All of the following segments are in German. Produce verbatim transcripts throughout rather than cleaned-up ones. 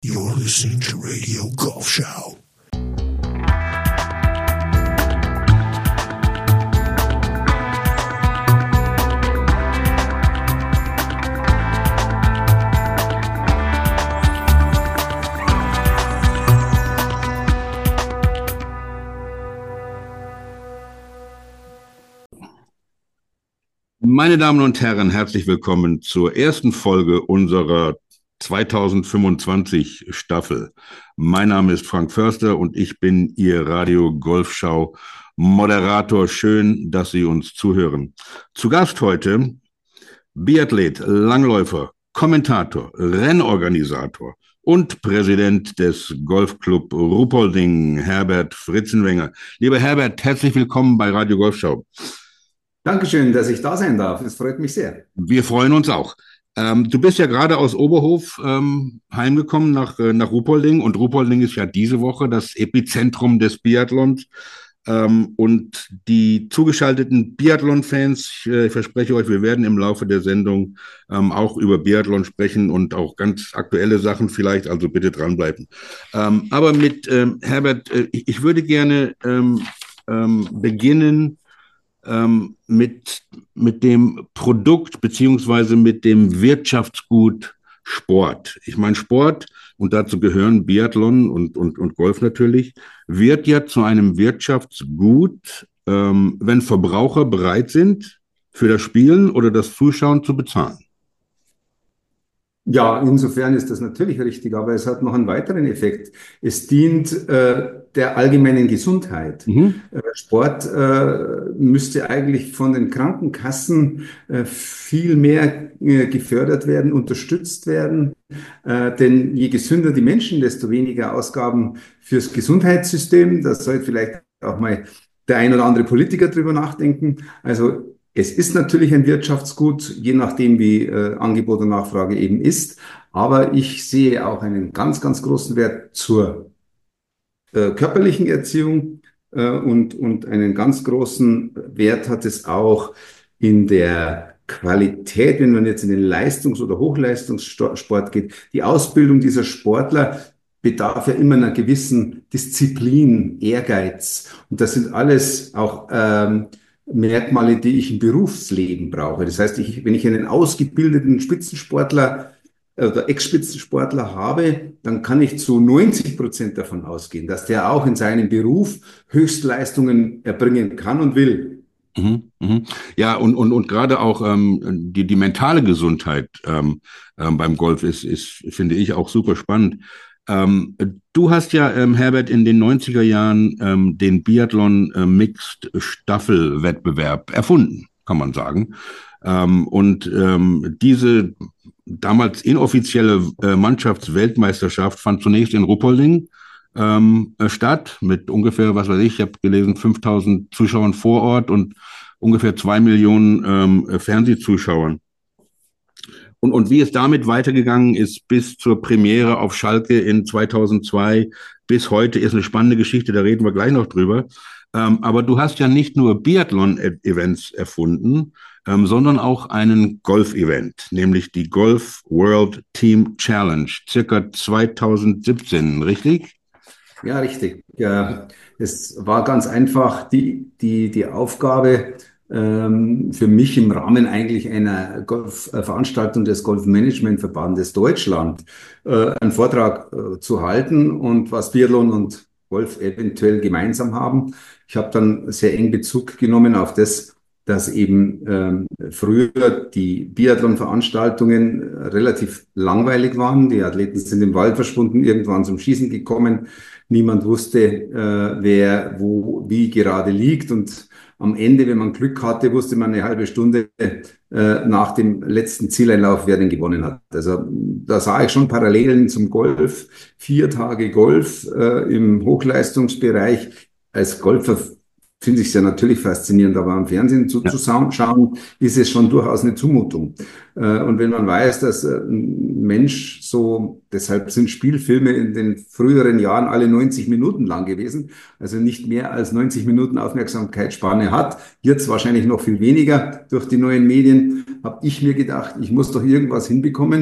You're listening to Radio Golf Show. Meine Damen und Herren, herzlich willkommen zur ersten Folge unserer zweitausendfünfundzwanzig Staffel. Mein Name ist Frank Förster und ich bin Ihr Radio Golfschau Moderator. Schön, dass Sie uns zuhören. Zu Gast heute Biathlet, Langläufer, Kommentator, Rennorganisator und Präsident des Golfclub Ruhpolding, Herbert Fritzenwenger. Lieber Herbert, herzlich willkommen bei Radio Golfschau. Dankeschön, dass ich da sein darf. Es freut mich sehr. Wir freuen uns auch. Ähm, du bist ja gerade aus Oberhof ähm, heimgekommen nach, äh, nach Ruhpolding, und Ruhpolding ist ja diese Woche das Epizentrum des Biathlons. Ähm, und die zugeschalteten Biathlon-Fans, äh, ich verspreche euch, wir werden im Laufe der Sendung ähm, auch über Biathlon sprechen und auch ganz aktuelle Sachen vielleicht, also bitte dranbleiben. Ähm, aber mit ähm, Herbert, äh, ich, ich würde gerne ähm, ähm, beginnen Ähm, mit, mit dem Produkt beziehungsweise mit dem Wirtschaftsgut Sport. Ich meine, Sport, und dazu gehören Biathlon und, und, und Golf natürlich, wird ja zu einem Wirtschaftsgut, ähm, wenn Verbraucher bereit sind, für das Spielen oder das Zuschauen zu bezahlen. Ja, insofern ist das natürlich richtig, aber es hat noch einen weiteren Effekt. Es dient äh, der allgemeinen Gesundheit. Mhm. Äh, Sport äh, müsste eigentlich von den Krankenkassen äh, viel mehr äh, gefördert werden, unterstützt werden. Äh, denn je gesünder die Menschen, desto weniger Ausgaben fürs Gesundheitssystem. Da soll vielleicht auch mal der ein oder andere Politiker drüber nachdenken. Also es ist natürlich ein Wirtschaftsgut, je nachdem, wie äh, Angebot und Nachfrage eben ist. Aber ich sehe auch einen ganz, ganz großen Wert zur äh, körperlichen Erziehung äh, und, und einen ganz großen Wert hat es auch in der Qualität, wenn man jetzt in den Leistungs- oder Hochleistungssport geht. Die Ausbildung dieser Sportler bedarf ja immer einer gewissen Disziplin, Ehrgeiz. Und das sind alles auch ähm, Merkmale, die ich im Berufsleben brauche. Das heißt, ich, wenn ich einen ausgebildeten Spitzensportler oder Ex-Spitzensportler habe, dann kann ich zu neunzig Prozent davon ausgehen, dass der auch in seinem Beruf Höchstleistungen erbringen kann und will. Mhm, mhm. Ja, und, und, und gerade auch ähm, die, die mentale Gesundheit ähm, ähm, beim Golf ist, ist, finde ich, auch super spannend. Ähm, du hast ja, ähm, Herbert, in den neunziger Jahren ähm, den Biathlon äh, Mixed Staffelwettbewerb erfunden, kann man sagen. Ähm, und ähm, diese damals inoffizielle äh, Mannschaftsweltmeisterschaft fand zunächst in Ruhpolding ähm, statt, mit ungefähr, was weiß ich, ich habe gelesen, fünftausend Zuschauern vor Ort und ungefähr zwei Millionen ähm, Fernsehzuschauern. Und, und wie es damit weitergegangen ist bis zur Premiere auf Schalke in zweitausendzwei bis heute, ist eine spannende Geschichte, da reden wir gleich noch drüber. Ähm, aber du hast ja nicht nur Biathlon-Events erfunden, ähm, sondern auch einen Golf-Event, nämlich die Golf World Team Challenge, circa zweitausendsiebzehn, richtig? Ja, richtig. Ja, es war ganz einfach die, die, die Aufgabe, für mich im Rahmen eigentlich einer Golfveranstaltung des Golfmanagementverbandes Deutschland äh, einen Vortrag äh, zu halten und was Biathlon und Golf eventuell gemeinsam haben. Ich habe dann sehr eng Bezug genommen auf das, dass eben ähm, früher die Biathlon-Veranstaltungen relativ langweilig waren. Die Athleten sind im Wald verschwunden, irgendwann zum Schießen gekommen. Niemand wusste, äh, wer wo wie gerade liegt, und am Ende, wenn man Glück hatte, wusste man eine halbe Stunde äh, nach dem letzten Zieleinlauf, wer denn gewonnen hat. Also da sah ich schon Parallelen zum Golf. Vier Tage Golf äh, im Hochleistungsbereich. Als Golfer finde ich es ja natürlich faszinierend, aber am Fernsehen zuzuschauen, ist es schon durchaus eine Zumutung. Äh, und wenn man weiß, dass äh, ein Mensch so, deshalb sind Spielfilme in den früheren Jahren alle neunzig Minuten lang gewesen, also nicht mehr als neunzig Minuten Aufmerksamkeitsspanne hat, jetzt wahrscheinlich noch viel weniger durch die neuen Medien, habe ich mir gedacht, ich muss doch irgendwas hinbekommen,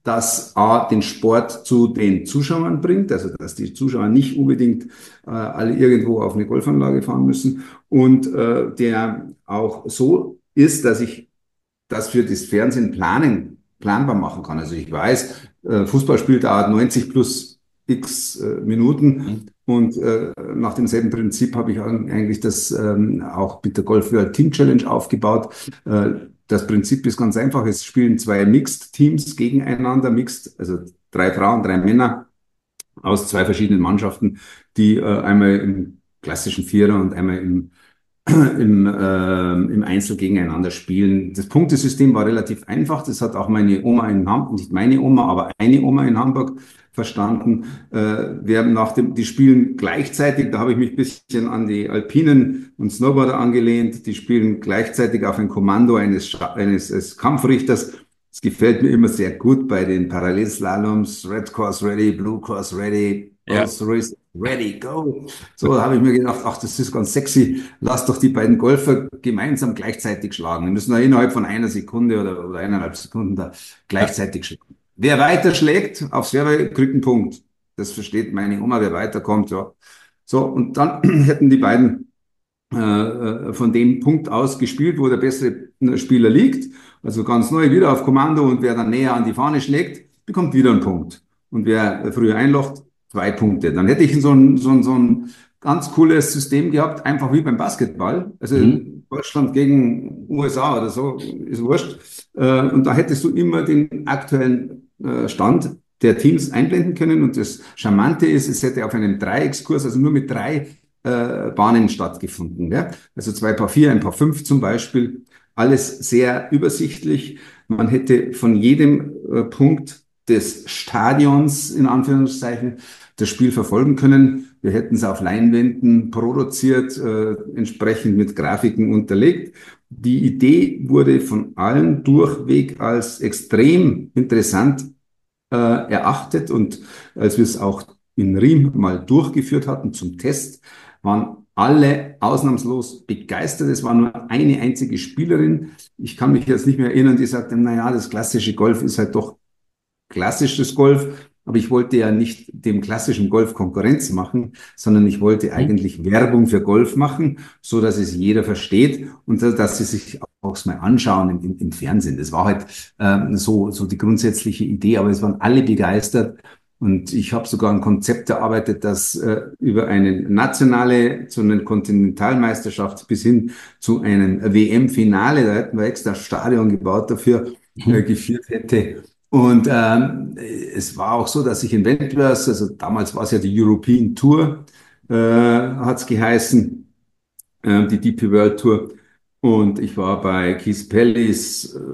das A, den Sport zu den Zuschauern bringt, also dass die Zuschauer nicht unbedingt äh, alle irgendwo auf eine Golfanlage fahren müssen und äh, der auch so ist, dass ich das für das Fernsehen planen, planbar machen kann. Also ich weiß, äh, Fußballspiel dauert neunzig plus x äh, Minuten und äh, nach demselben Prinzip habe ich eigentlich das ähm, auch mit der Golf World Team Challenge aufgebaut. Äh, das Prinzip ist ganz einfach. Es spielen zwei Mixed Teams gegeneinander, Mixed, also drei Frauen, drei Männer aus zwei verschiedenen Mannschaften, die äh, einmal im klassischen Vierer und einmal im im, äh, im Einzel gegeneinander spielen. Das Punktesystem war relativ einfach. Das hat auch meine Oma in Hamburg, nicht meine Oma, aber eine Oma in Hamburg verstanden. Äh, wir haben nach dem, die spielen gleichzeitig, da habe ich mich ein bisschen an die Alpinen und Snowboarder angelehnt. Die spielen gleichzeitig auf ein Kommando eines, eines, eines Kampfrichters. Das gefällt mir immer sehr gut bei den Parallelslaloms. Red Course ready, Blue Course ready, Ja. also ready, go. So, da habe ich mir gedacht, ach, das ist ganz sexy. Lass doch die beiden Golfer gemeinsam gleichzeitig schlagen. Die müssen da innerhalb von einer Sekunde oder, oder eineinhalb Sekunden da gleichzeitig schlagen. Wer weiter schlägt aufs Fairway, kriegt einen Punkt. Das versteht meine Oma, wer weiterkommt, ja. So, und dann hätten die beiden äh, von dem Punkt aus gespielt, wo der bessere Spieler liegt. Also ganz neu wieder auf Kommando und wer dann näher an die Fahne schlägt, bekommt wieder einen Punkt. Und wer früher einlocht, zwei Punkte. Dann hätte ich so ein, so ein, so ein ganz cooles System gehabt, einfach wie beim Basketball. Also Mhm. Deutschland gegen U S A oder so, ist wurscht. Äh, Und da hättest du immer den aktuellen äh, Stand der Teams einblenden können. Und das Charmante ist, es hätte auf einem Dreieckskurs, also nur mit drei äh, Bahnen stattgefunden. Ja? Also zwei Paar vier, ein Paar fünf zum Beispiel. Alles sehr übersichtlich. Man hätte von jedem äh, Punkt des Stadions, in Anführungszeichen, das Spiel verfolgen können. Wir hätten es auf Leinwänden produziert, äh, entsprechend mit Grafiken unterlegt. Die Idee wurde von allen durchweg als extrem interessant äh, erachtet und als wir es auch in Riem mal durchgeführt hatten zum Test, waren alle ausnahmslos begeistert. Es war nur eine einzige Spielerin. Ich kann mich jetzt nicht mehr erinnern, die sagte, na ja, das klassische Golf ist halt doch klassisches Golf, aber ich wollte ja nicht dem klassischen Golf Konkurrenz machen, sondern ich wollte eigentlich Werbung für Golf machen, so dass es jeder versteht und dass sie sich auch mal anschauen im, im, im Fernsehen. Das war halt ähm, so, so die grundsätzliche Idee, aber es waren alle begeistert. Und ich habe sogar ein Konzept erarbeitet, das äh, über eine nationale, zu einer Kontinentalmeisterschaft bis hin zu einem W M-Finale, da hätten wir extra Stadion gebaut dafür, äh, geführt hätte. Und ähm, es war auch so, dass ich in Wentworth, also damals war es ja die European Tour, äh, hat es geheißen, äh, die D P World Tour. Und ich war bei Keith Pellys äh,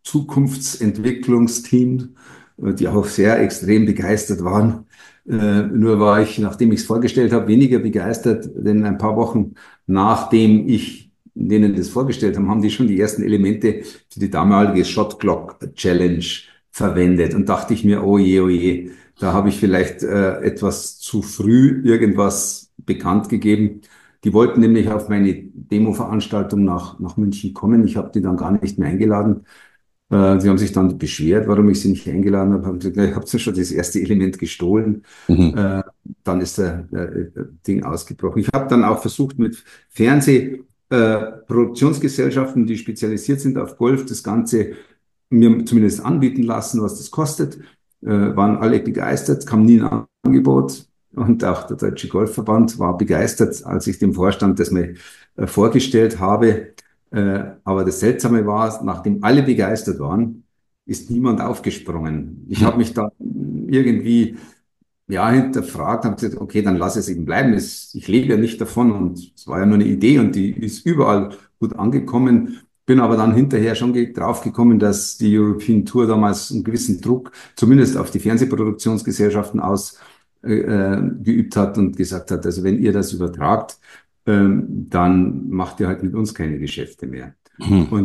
Zukunftsentwicklungsteam, äh, die auch sehr extrem begeistert waren. Äh, nur war ich, nachdem ich es vorgestellt habe, weniger begeistert, denn ein paar Wochen nachdem ich denen das vorgestellt habe, haben die schon die ersten Elemente für die damalige Shot Clock Challenge verwendet und dachte ich mir, oh je, oh je, da habe ich vielleicht äh, etwas zu früh irgendwas bekannt gegeben. Die wollten nämlich auf meine Demo-Veranstaltung nach, nach München kommen. Ich habe die dann gar nicht mehr eingeladen. Äh, sie haben sich dann beschwert, warum ich sie nicht eingeladen habe. Haben gesagt, ich habe ja schon das erste Element gestohlen. Mhm. Äh, dann ist der, der, der Ding ausgebrochen. Ich habe dann auch versucht, mit Fernsehproduktionsgesellschaften, die spezialisiert sind auf Golf, das Ganze mir zumindest anbieten lassen, was das kostet. Äh, waren alle begeistert, kam nie ein Angebot. Und auch der Deutsche Golfverband war begeistert, als ich dem Vorstand das mal äh, vorgestellt habe. Äh, aber das Seltsame war, nachdem alle begeistert waren, ist niemand aufgesprungen. Ich habe mich da irgendwie ja, hinterfragt, habe gesagt, okay, dann lass es eben bleiben. Es, ich lebe ja nicht davon und es war ja nur eine Idee und die ist überall gut angekommen. Bin aber dann hinterher schon ge- draufgekommen, dass die European Tour damals einen gewissen Druck, zumindest auf die Fernsehproduktionsgesellschaften ausgeübt äh, äh, geübt hat und gesagt hat, also wenn ihr das übertragt, ähm, dann macht ihr halt mit uns keine Geschäfte mehr. Mhm. Und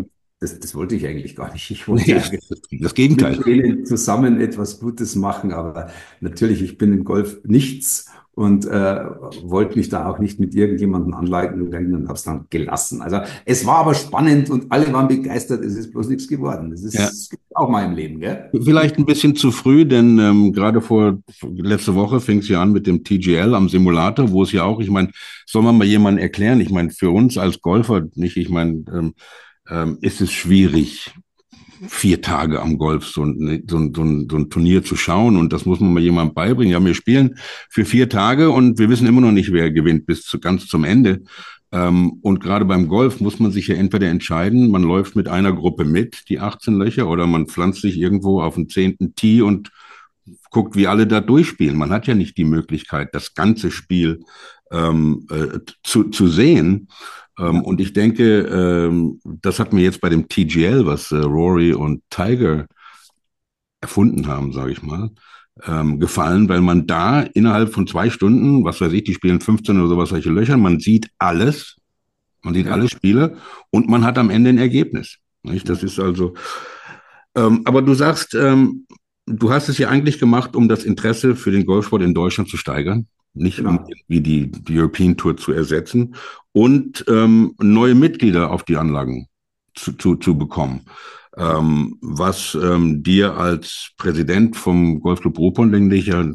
das, das wollte ich eigentlich gar nicht. Ich wollte Nee, eigentlich das Gegenteil. mit denen zusammen etwas Gutes machen. Aber natürlich, ich bin im Golf nichts und äh, wollte mich da auch nicht mit irgendjemandem anleiten und habe es dann gelassen. Also es war aber spannend und alle waren begeistert. Es ist bloß nichts geworden. Das ist Ja. das gibt's auch mal im Leben, gell? Vielleicht ein bisschen zu früh, denn ähm, gerade vor letzte Woche fing es ja an mit dem T G L am Simulator, wo es ja auch, ich meine, soll man mal jemandem erklären? Ich meine, für uns als Golfer nicht, ich meine, ähm, ähm, ist es schwierig, vier Tage am Golf so ein, so, ein, so, ein, so ein Turnier zu schauen und das muss man mal jemandem beibringen. Ja, wir spielen für vier Tage und wir wissen immer noch nicht, wer gewinnt bis zu, ganz zum Ende. Ähm, und gerade beim Golf muss man sich ja entweder entscheiden, man läuft mit einer Gruppe mit, die achtzehn Löcher, oder man pflanzt sich irgendwo auf den zehnten Tee und guckt, wie alle da durchspielen. Man hat ja nicht die Möglichkeit, das ganze Spiel ähm, äh, zu, zu sehen. Ähm, und ich denke, ähm, das hat mir jetzt bei dem T G L, was äh, Rory und Tiger erfunden haben, sage ich mal, ähm, gefallen, weil man da innerhalb von zwei Stunden, was weiß ich, die spielen fünfzehn oder sowas, solche Löcher, man sieht alles, man sieht Ja. alle Spiele und man hat am Ende ein Ergebnis. Nicht? Das ist also, ähm, aber du sagst, ähm, du hast es ja eigentlich gemacht, um das Interesse für den Golfsport in Deutschland zu steigern, nicht um Genau. irgendwie die, die European Tour zu ersetzen und ähm, neue Mitglieder auf die Anlagen zu, zu, zu bekommen. Ähm, was ähm, dir als Präsident vom Golfclub Ruhpolding ja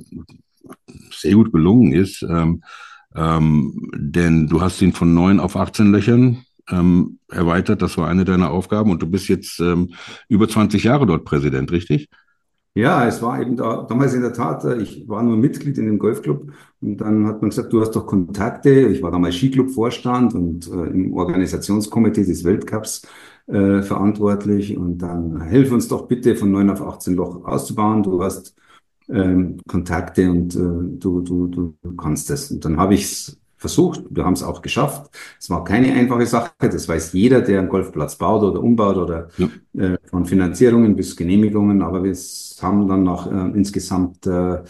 sehr gut gelungen ist, ähm, ähm, denn du hast ihn von neun auf achtzehn Löchern ähm, erweitert. Das war eine deiner Aufgaben und du bist jetzt ähm, über zwanzig Jahre dort Präsident, richtig? Ja, es war eben da, damals in der Tat, äh, ich war nur Mitglied in dem Golfclub und dann hat man gesagt, du hast doch Kontakte. Ich war damals Skiclub-Vorstand und äh, im Organisationskomitee des Weltcups äh, verantwortlich und dann hilf uns doch bitte von neun auf achtzehn Loch auszubauen. Du hast ähm, Kontakte und äh, du, du, du, du kannst das. Und dann habe ich es versucht, wir haben es auch geschafft. Es war keine einfache Sache, das weiß jeder, der einen Golfplatz baut oder umbaut oder Ja. äh, von Finanzierungen bis Genehmigungen, aber wir haben dann nach äh, insgesamt äh,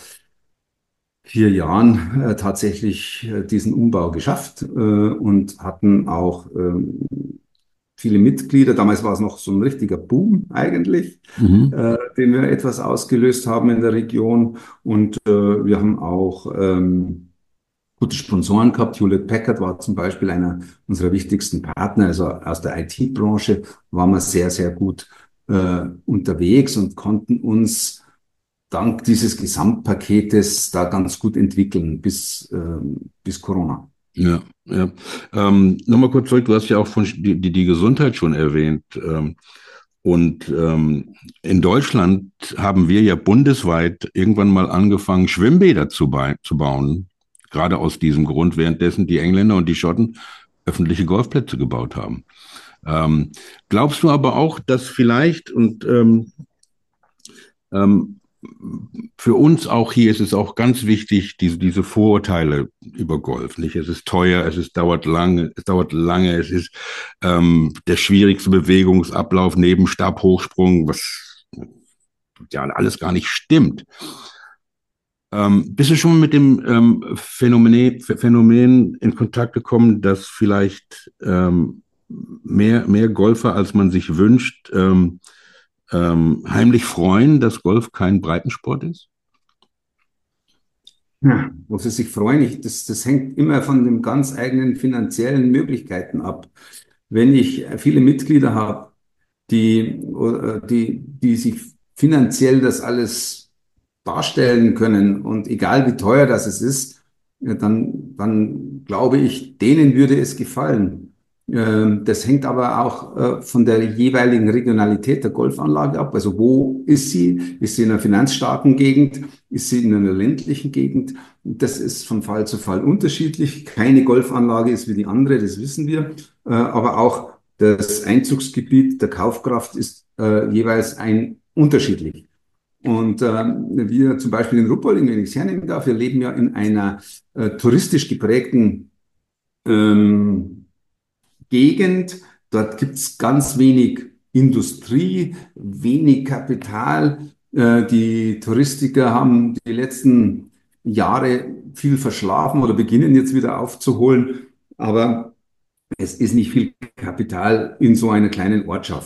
vier Jahren äh, tatsächlich äh, diesen Umbau geschafft äh, und hatten auch ähm, viele Mitglieder. Damals war es noch so ein richtiger Boom eigentlich, Mhm. äh, den wir etwas ausgelöst haben in der Region. Und äh, wir haben auch ähm, gute Sponsoren gehabt. Hewlett Packard war zum Beispiel einer unserer wichtigsten Partner. Also aus der I T-Branche waren wir sehr, sehr gut äh, unterwegs und konnten uns dank dieses Gesamtpaketes da ganz gut entwickeln bis, ähm, bis Corona. Ja, ja. Ähm, nochmal kurz zurück, du hast ja auch von die, die, die Gesundheit schon erwähnt. Ähm, und ähm, in Deutschland haben wir ja bundesweit irgendwann mal angefangen, Schwimmbäder zu, bei, zu bauen. Gerade aus diesem Grund, währenddessen die Engländer und die Schotten öffentliche Golfplätze gebaut haben. Ähm, glaubst du aber auch, dass vielleicht, und ähm, ähm, für uns auch hier ist es auch ganz wichtig, diese, diese Vorurteile über Golf, nicht? Es ist teuer, es ist, dauert lange, es dauert lange, es ist ähm, der schwierigste Bewegungsablauf neben Stabhochsprung, was ja alles gar nicht stimmt. Ähm, bist du schon mal mit dem ähm, Phänomen, Phänomen in Kontakt gekommen, dass vielleicht ähm, mehr, mehr Golfer, als man sich wünscht, ähm, ähm, heimlich freuen, dass Golf kein Breitensport ist? Ja, wo sie sich freuen, ich, das, das hängt immer von den ganz eigenen finanziellen Möglichkeiten ab. Wenn ich viele Mitglieder habe, die, äh, die, die sich finanziell das alles darstellen können und egal wie teuer das es ist, ja, dann, dann glaube ich, denen würde es gefallen. Ähm, Das hängt aber auch äh, von der jeweiligen Regionalität der Golfanlage ab. Also wo ist sie? Ist sie in einer finanzstarken Gegend? Ist sie in einer ländlichen Gegend? Das ist von Fall zu Fall unterschiedlich. Keine Golfanlage ist wie die andere, das wissen wir. Äh, Aber auch das Einzugsgebiet der Kaufkraft ist äh, jeweils ein unterschiedlich. Und ähm, wir zum Beispiel in Ruppolding, wenn ich es hernehmen darf, wir leben ja in einer äh, touristisch geprägten ähm, Gegend. Dort gibt es ganz wenig Industrie, wenig Kapital. Äh, die Touristiker haben die letzten Jahre viel verschlafen oder beginnen jetzt wieder aufzuholen. Aber es ist nicht viel Kapital in so einer kleinen Ortschaft.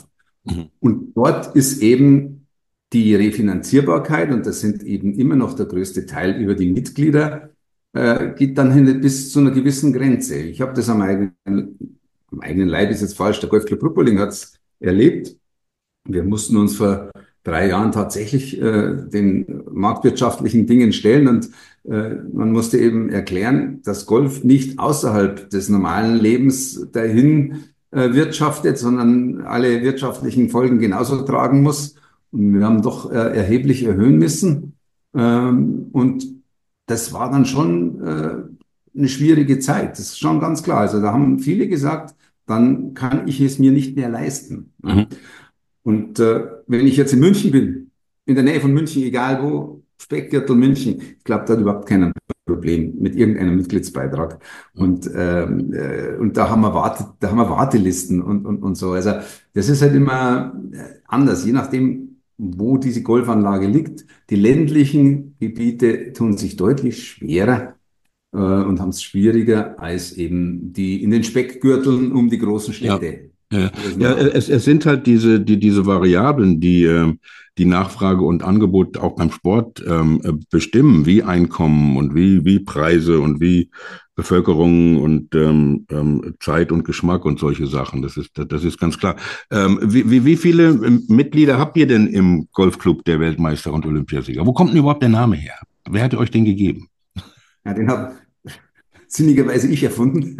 Mhm. Und dort ist eben die Refinanzierbarkeit, und das sind eben immer noch der größte Teil über die Mitglieder, äh, geht dann hin bis zu einer gewissen Grenze. Ich habe das am eigenen, am eigenen Leib, ist jetzt falsch, der Golfclub Ruppolding hat es erlebt. Wir mussten uns vor drei Jahren tatsächlich äh, den marktwirtschaftlichen Dingen stellen, und äh, man musste eben erklären, dass Golf nicht außerhalb des normalen Lebens dahin äh, wirtschaftet, sondern alle wirtschaftlichen Folgen genauso tragen muss. Und wir haben doch äh, erheblich erhöhen müssen. Ähm, und das war dann schon äh, eine schwierige Zeit. Das ist schon ganz klar. Also da haben viele gesagt, dann kann ich es mir nicht mehr leisten. Ne? Mhm. Und äh, wenn ich jetzt in München bin, in der Nähe von München, egal wo, Speckgürtel München, ich glaube, da hat überhaupt keiner Problem mit irgendeinem Mitgliedsbeitrag. Und, ähm, äh, und da haben wir Warte, da haben wir Wartelisten und, und, und so. Also das ist halt immer anders, je nachdem, wo diese Golfanlage liegt. Die ländlichen Gebiete tun sich deutlich schwerer äh, und haben es schwieriger als eben die in den Speckgürteln um die großen Ja. Städte. Ja, Das ja, noch- es, es sind halt diese, die, diese Variablen, die äh, die Nachfrage und Angebot auch beim Sport ähm, äh, bestimmen, wie Einkommen und wie, wie Preise und wie Bevölkerung und ähm, ähm, Zeit und Geschmack und solche Sachen. Das ist, das ist ganz klar. Ähm, wie, wie, wie viele ähm, Mitglieder habt ihr denn im Golfclub der Weltmeister und Olympiasieger? Wo kommt denn überhaupt der Name her? Wer hat euch den gegeben? Ja, den habe sinnigerweise ich erfunden.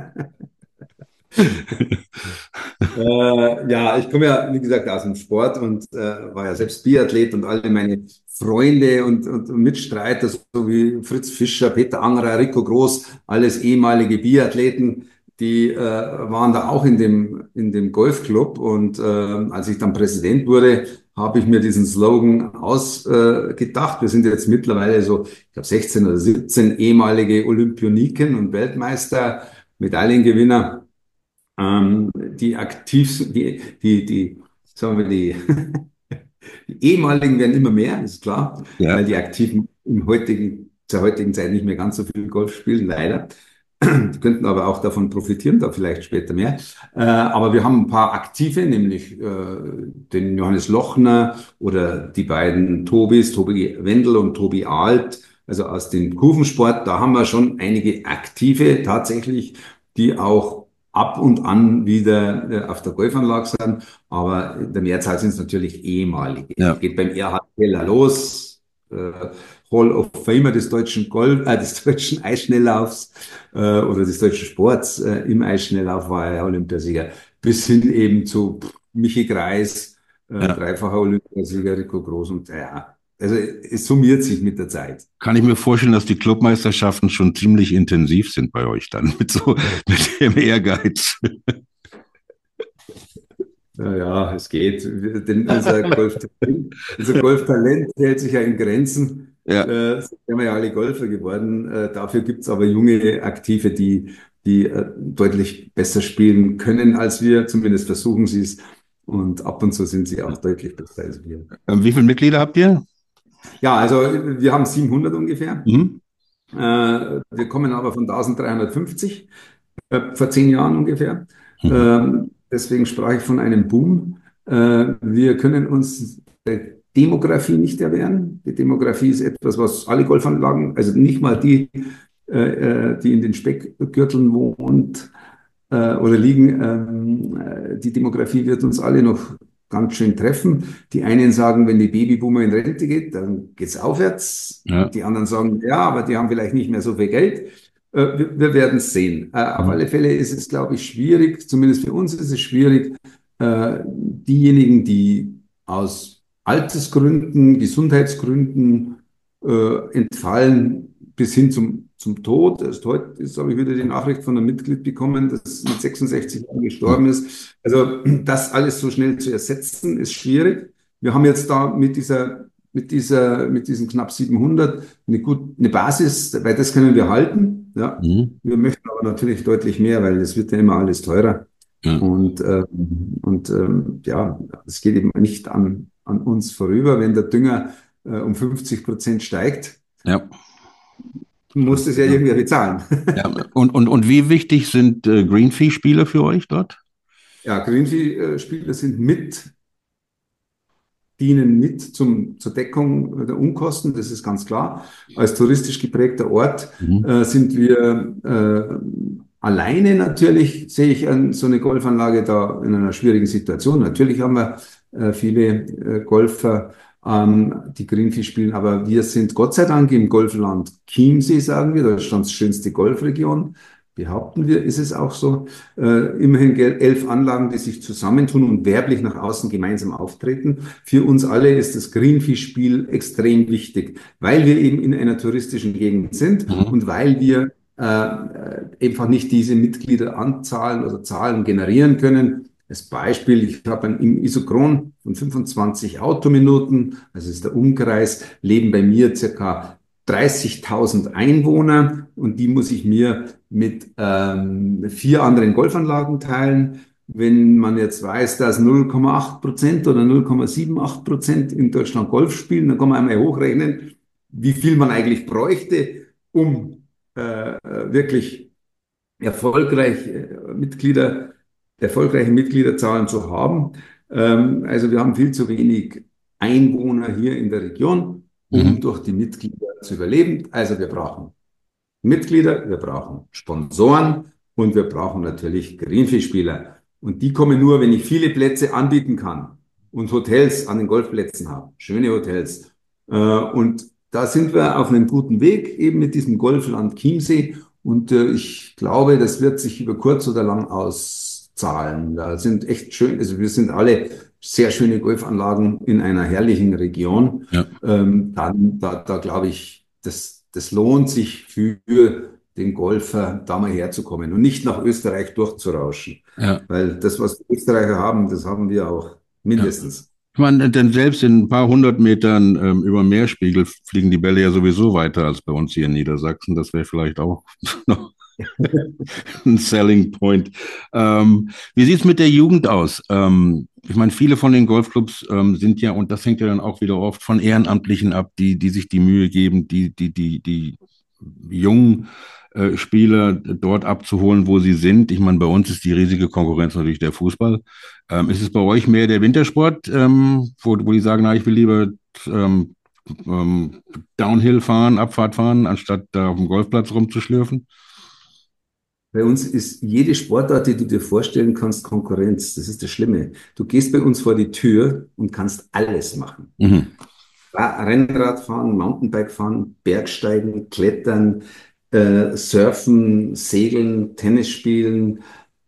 Äh, ja, ich komme ja, wie gesagt, aus dem Sport und äh, war ja selbst Biathlet, und alle meine Freunde und, und Mitstreiter, so wie Fritz Fischer, Peter Angerer, Rico Groß, alles ehemalige Biathleten, die äh, waren da auch in dem, in dem Golfclub. Und äh, als ich dann Präsident wurde, habe ich mir diesen Slogan ausgedacht. Äh, gedacht. Wir sind jetzt mittlerweile so, ich glaube, sechzehn oder siebzehn ehemalige Olympioniken und Weltmeister, Medaillengewinner, ähm, die aktiv sind, die, die, die, sagen wir, die, die ehemaligen werden immer mehr, ist klar, Ja. weil die Aktiven im heutigen, zur heutigen Zeit nicht mehr ganz so viel Golf spielen, leider. Die könnten aber auch davon profitieren, da vielleicht später mehr. Äh, aber wir haben ein paar Aktive, nämlich äh, den Johannes Lochner oder die beiden Tobis, Tobi Wendel und Tobi Alt, also aus dem Kufensport. Da haben wir schon einige Aktive tatsächlich, die auch ab und an wieder äh, auf der Golfanlage sind. Aber in der Mehrzahl sind es natürlich ehemalige. Ja. Geht beim Erhard Keller los. Äh, Hall of Famer des deutschen Golf, äh, des deutschen Eisschnelllaufs äh, oder des deutschen Sports äh, im Eisschnelllauf war er Olympiasieger, bis hin eben zu pff, Michi Greis, äh, Ja. dreifacher Olympiasieger, Rico Groß, und ja, also es summiert sich mit der Zeit. Kann ich mir vorstellen, dass die Clubmeisterschaften schon ziemlich intensiv sind bei euch dann mit so mit dem Ehrgeiz. Ja, ja, es geht. Wir- Denn unser Golftalent, unser Golftalent hält sich ja in Grenzen. Ja. Äh, sind wir ja alle Golfer geworden. Äh, dafür gibt's aber junge Aktive, die, die äh, deutlich besser spielen können als wir. Zumindest versuchen sie es. Und ab und zu sind sie auch deutlich besser als wir. Ähm, Wie viele Mitglieder habt ihr? Ja, also wir haben siebenhundert ungefähr. Mhm. Äh, wir kommen aber von eintausenddreihundertfünfzig, äh, vor zehn Jahren ungefähr. Mhm. Ähm, deswegen sprach ich von einem Boom. Äh, wir können uns der Demografie nicht erwehren. Die Demografie ist etwas, was alle Golfanlagen, also nicht mal die, äh, äh, die in den Speckgürteln wohnt äh, oder liegen, ähm, äh, die Demografie wird uns alle noch ganz schön treffen. Die einen sagen, wenn die Babyboomer in Rente geht, dann geht's aufwärts. Ja. Die anderen sagen, ja, aber die haben vielleicht nicht mehr so viel Geld. Äh, Wir, wir werden es sehen. Äh, Auf Mhm. alle Fälle ist es, glaube ich, schwierig, zumindest für uns ist es schwierig, äh, diejenigen, die aus Altersgründen, Gesundheitsgründen äh, entfallen, bis hin zum, zum Tod. Erst heute ist, habe ich wieder die Nachricht von einem Mitglied bekommen, das mit sechsundsechzig Jahren gestorben ist. Also das alles so schnell zu ersetzen, ist schwierig. Wir haben jetzt da mit dieser, mit dieser, mit diesen knapp siebenhundert eine gut, eine Basis, weil das können wir halten. Ja. Mhm. Wir möchten aber natürlich deutlich mehr, weil es wird ja immer alles teurer. Ja. Und, ähm, und ähm, ja, es geht eben nicht an, an uns vorüber. Wenn der Dünger äh, um fünfzig Prozent steigt, Ja. muss das ja irgendwer bezahlen. Ja. Und, und, und wie wichtig sind äh, Greenfee-Spiele für euch dort? Ja, Greenfee-Spieler sind mit, dienen mit zum, zur Deckung der Unkosten, das ist ganz klar. Als touristisch geprägter Ort Mhm. äh, sind wir äh, alleine natürlich, sehe ich an so eine Golfanlage da in einer schwierigen Situation. Natürlich haben wir äh, viele äh, Golfer, ähm, die Greenfee spielen, aber wir sind Gott sei Dank im Golfland Chiemsee, sagen wir, Deutschlands schönste Golfregion. Behaupten wir, ist es auch so. Äh, immerhin elf Anlagen, die sich zusammentun und werblich nach außen gemeinsam auftreten. Für uns alle ist das Greenfee-Spiel extrem wichtig, weil wir eben in einer touristischen Gegend sind Mhm. und weil wir äh, einfach nicht diese Mitgliederanzahlen oder Zahlen generieren können. Als Beispiel, ich habe ein im Isochron von fünfundzwanzig Autominuten, also ist der Umkreis, leben bei mir circa dreißigtausend Einwohner und die muss ich mir mit ähm, vier anderen Golfanlagen teilen. Wenn man jetzt weiß, dass null Komma acht Prozent oder null Komma achtundsiebzig Prozent in Deutschland Golf spielen, dann kann man einmal hochrechnen, wie viel man eigentlich bräuchte, um äh, wirklich erfolgreich äh, Mitglieder, erfolgreiche Mitgliederzahlen zu haben. Ähm, also wir haben viel zu wenig Einwohner hier in der Region, um Mhm. durch die Mitglieder zu überleben. Also wir brauchen Mitglieder, wir brauchen Sponsoren und wir brauchen natürlich Greenfee-Spieler. Und die kommen nur, wenn ich viele Plätze anbieten kann und Hotels an den Golfplätzen habe, schöne Hotels. Äh, und da sind wir auf einem guten Weg, eben mit diesem Golfland Chiemsee. Und äh, ich glaube, das wird sich über kurz oder lang auszahlen. Da sind echt schön, also wir sind alle sehr schöne Golfanlagen in einer herrlichen Region. Ja. Ähm, dann, da, da glaube ich, das, das lohnt sich für den Golfer, da mal herzukommen und nicht nach Österreich durchzurauschen. Ja. Weil das, was die Österreicher haben, das haben wir auch Ja. mindestens. Ich meine, denn selbst in ein paar hundert Metern ähm, über Meerspiegel fliegen die Bälle ja sowieso weiter als bei uns hier in Niedersachsen. Das wäre vielleicht auch noch ein Selling Point. Ähm, wie sieht es mit der Jugend aus? Ähm, ich meine, viele von den Golfclubs ähm, sind ja, und das hängt ja dann auch wieder oft von Ehrenamtlichen ab, die, die sich die Mühe geben, die, die, die, die jungen äh, Spieler dort abzuholen, wo sie sind. Ich meine, bei uns ist die riesige Konkurrenz natürlich der Fußball. Ähm, ist es bei euch mehr der Wintersport, ähm, wo, wo die sagen, na, ich will lieber ähm, ähm, Downhill fahren, Abfahrt fahren, anstatt da auf dem Golfplatz rumzuschlürfen? Bei uns ist jede Sportart, die du dir vorstellen kannst, Konkurrenz. Das ist das Schlimme. Du gehst bei uns vor die Tür und kannst alles machen. Mhm. Rennrad fahren, Mountainbike fahren, Bergsteigen, Klettern, äh, Surfen, Segeln, Tennis spielen,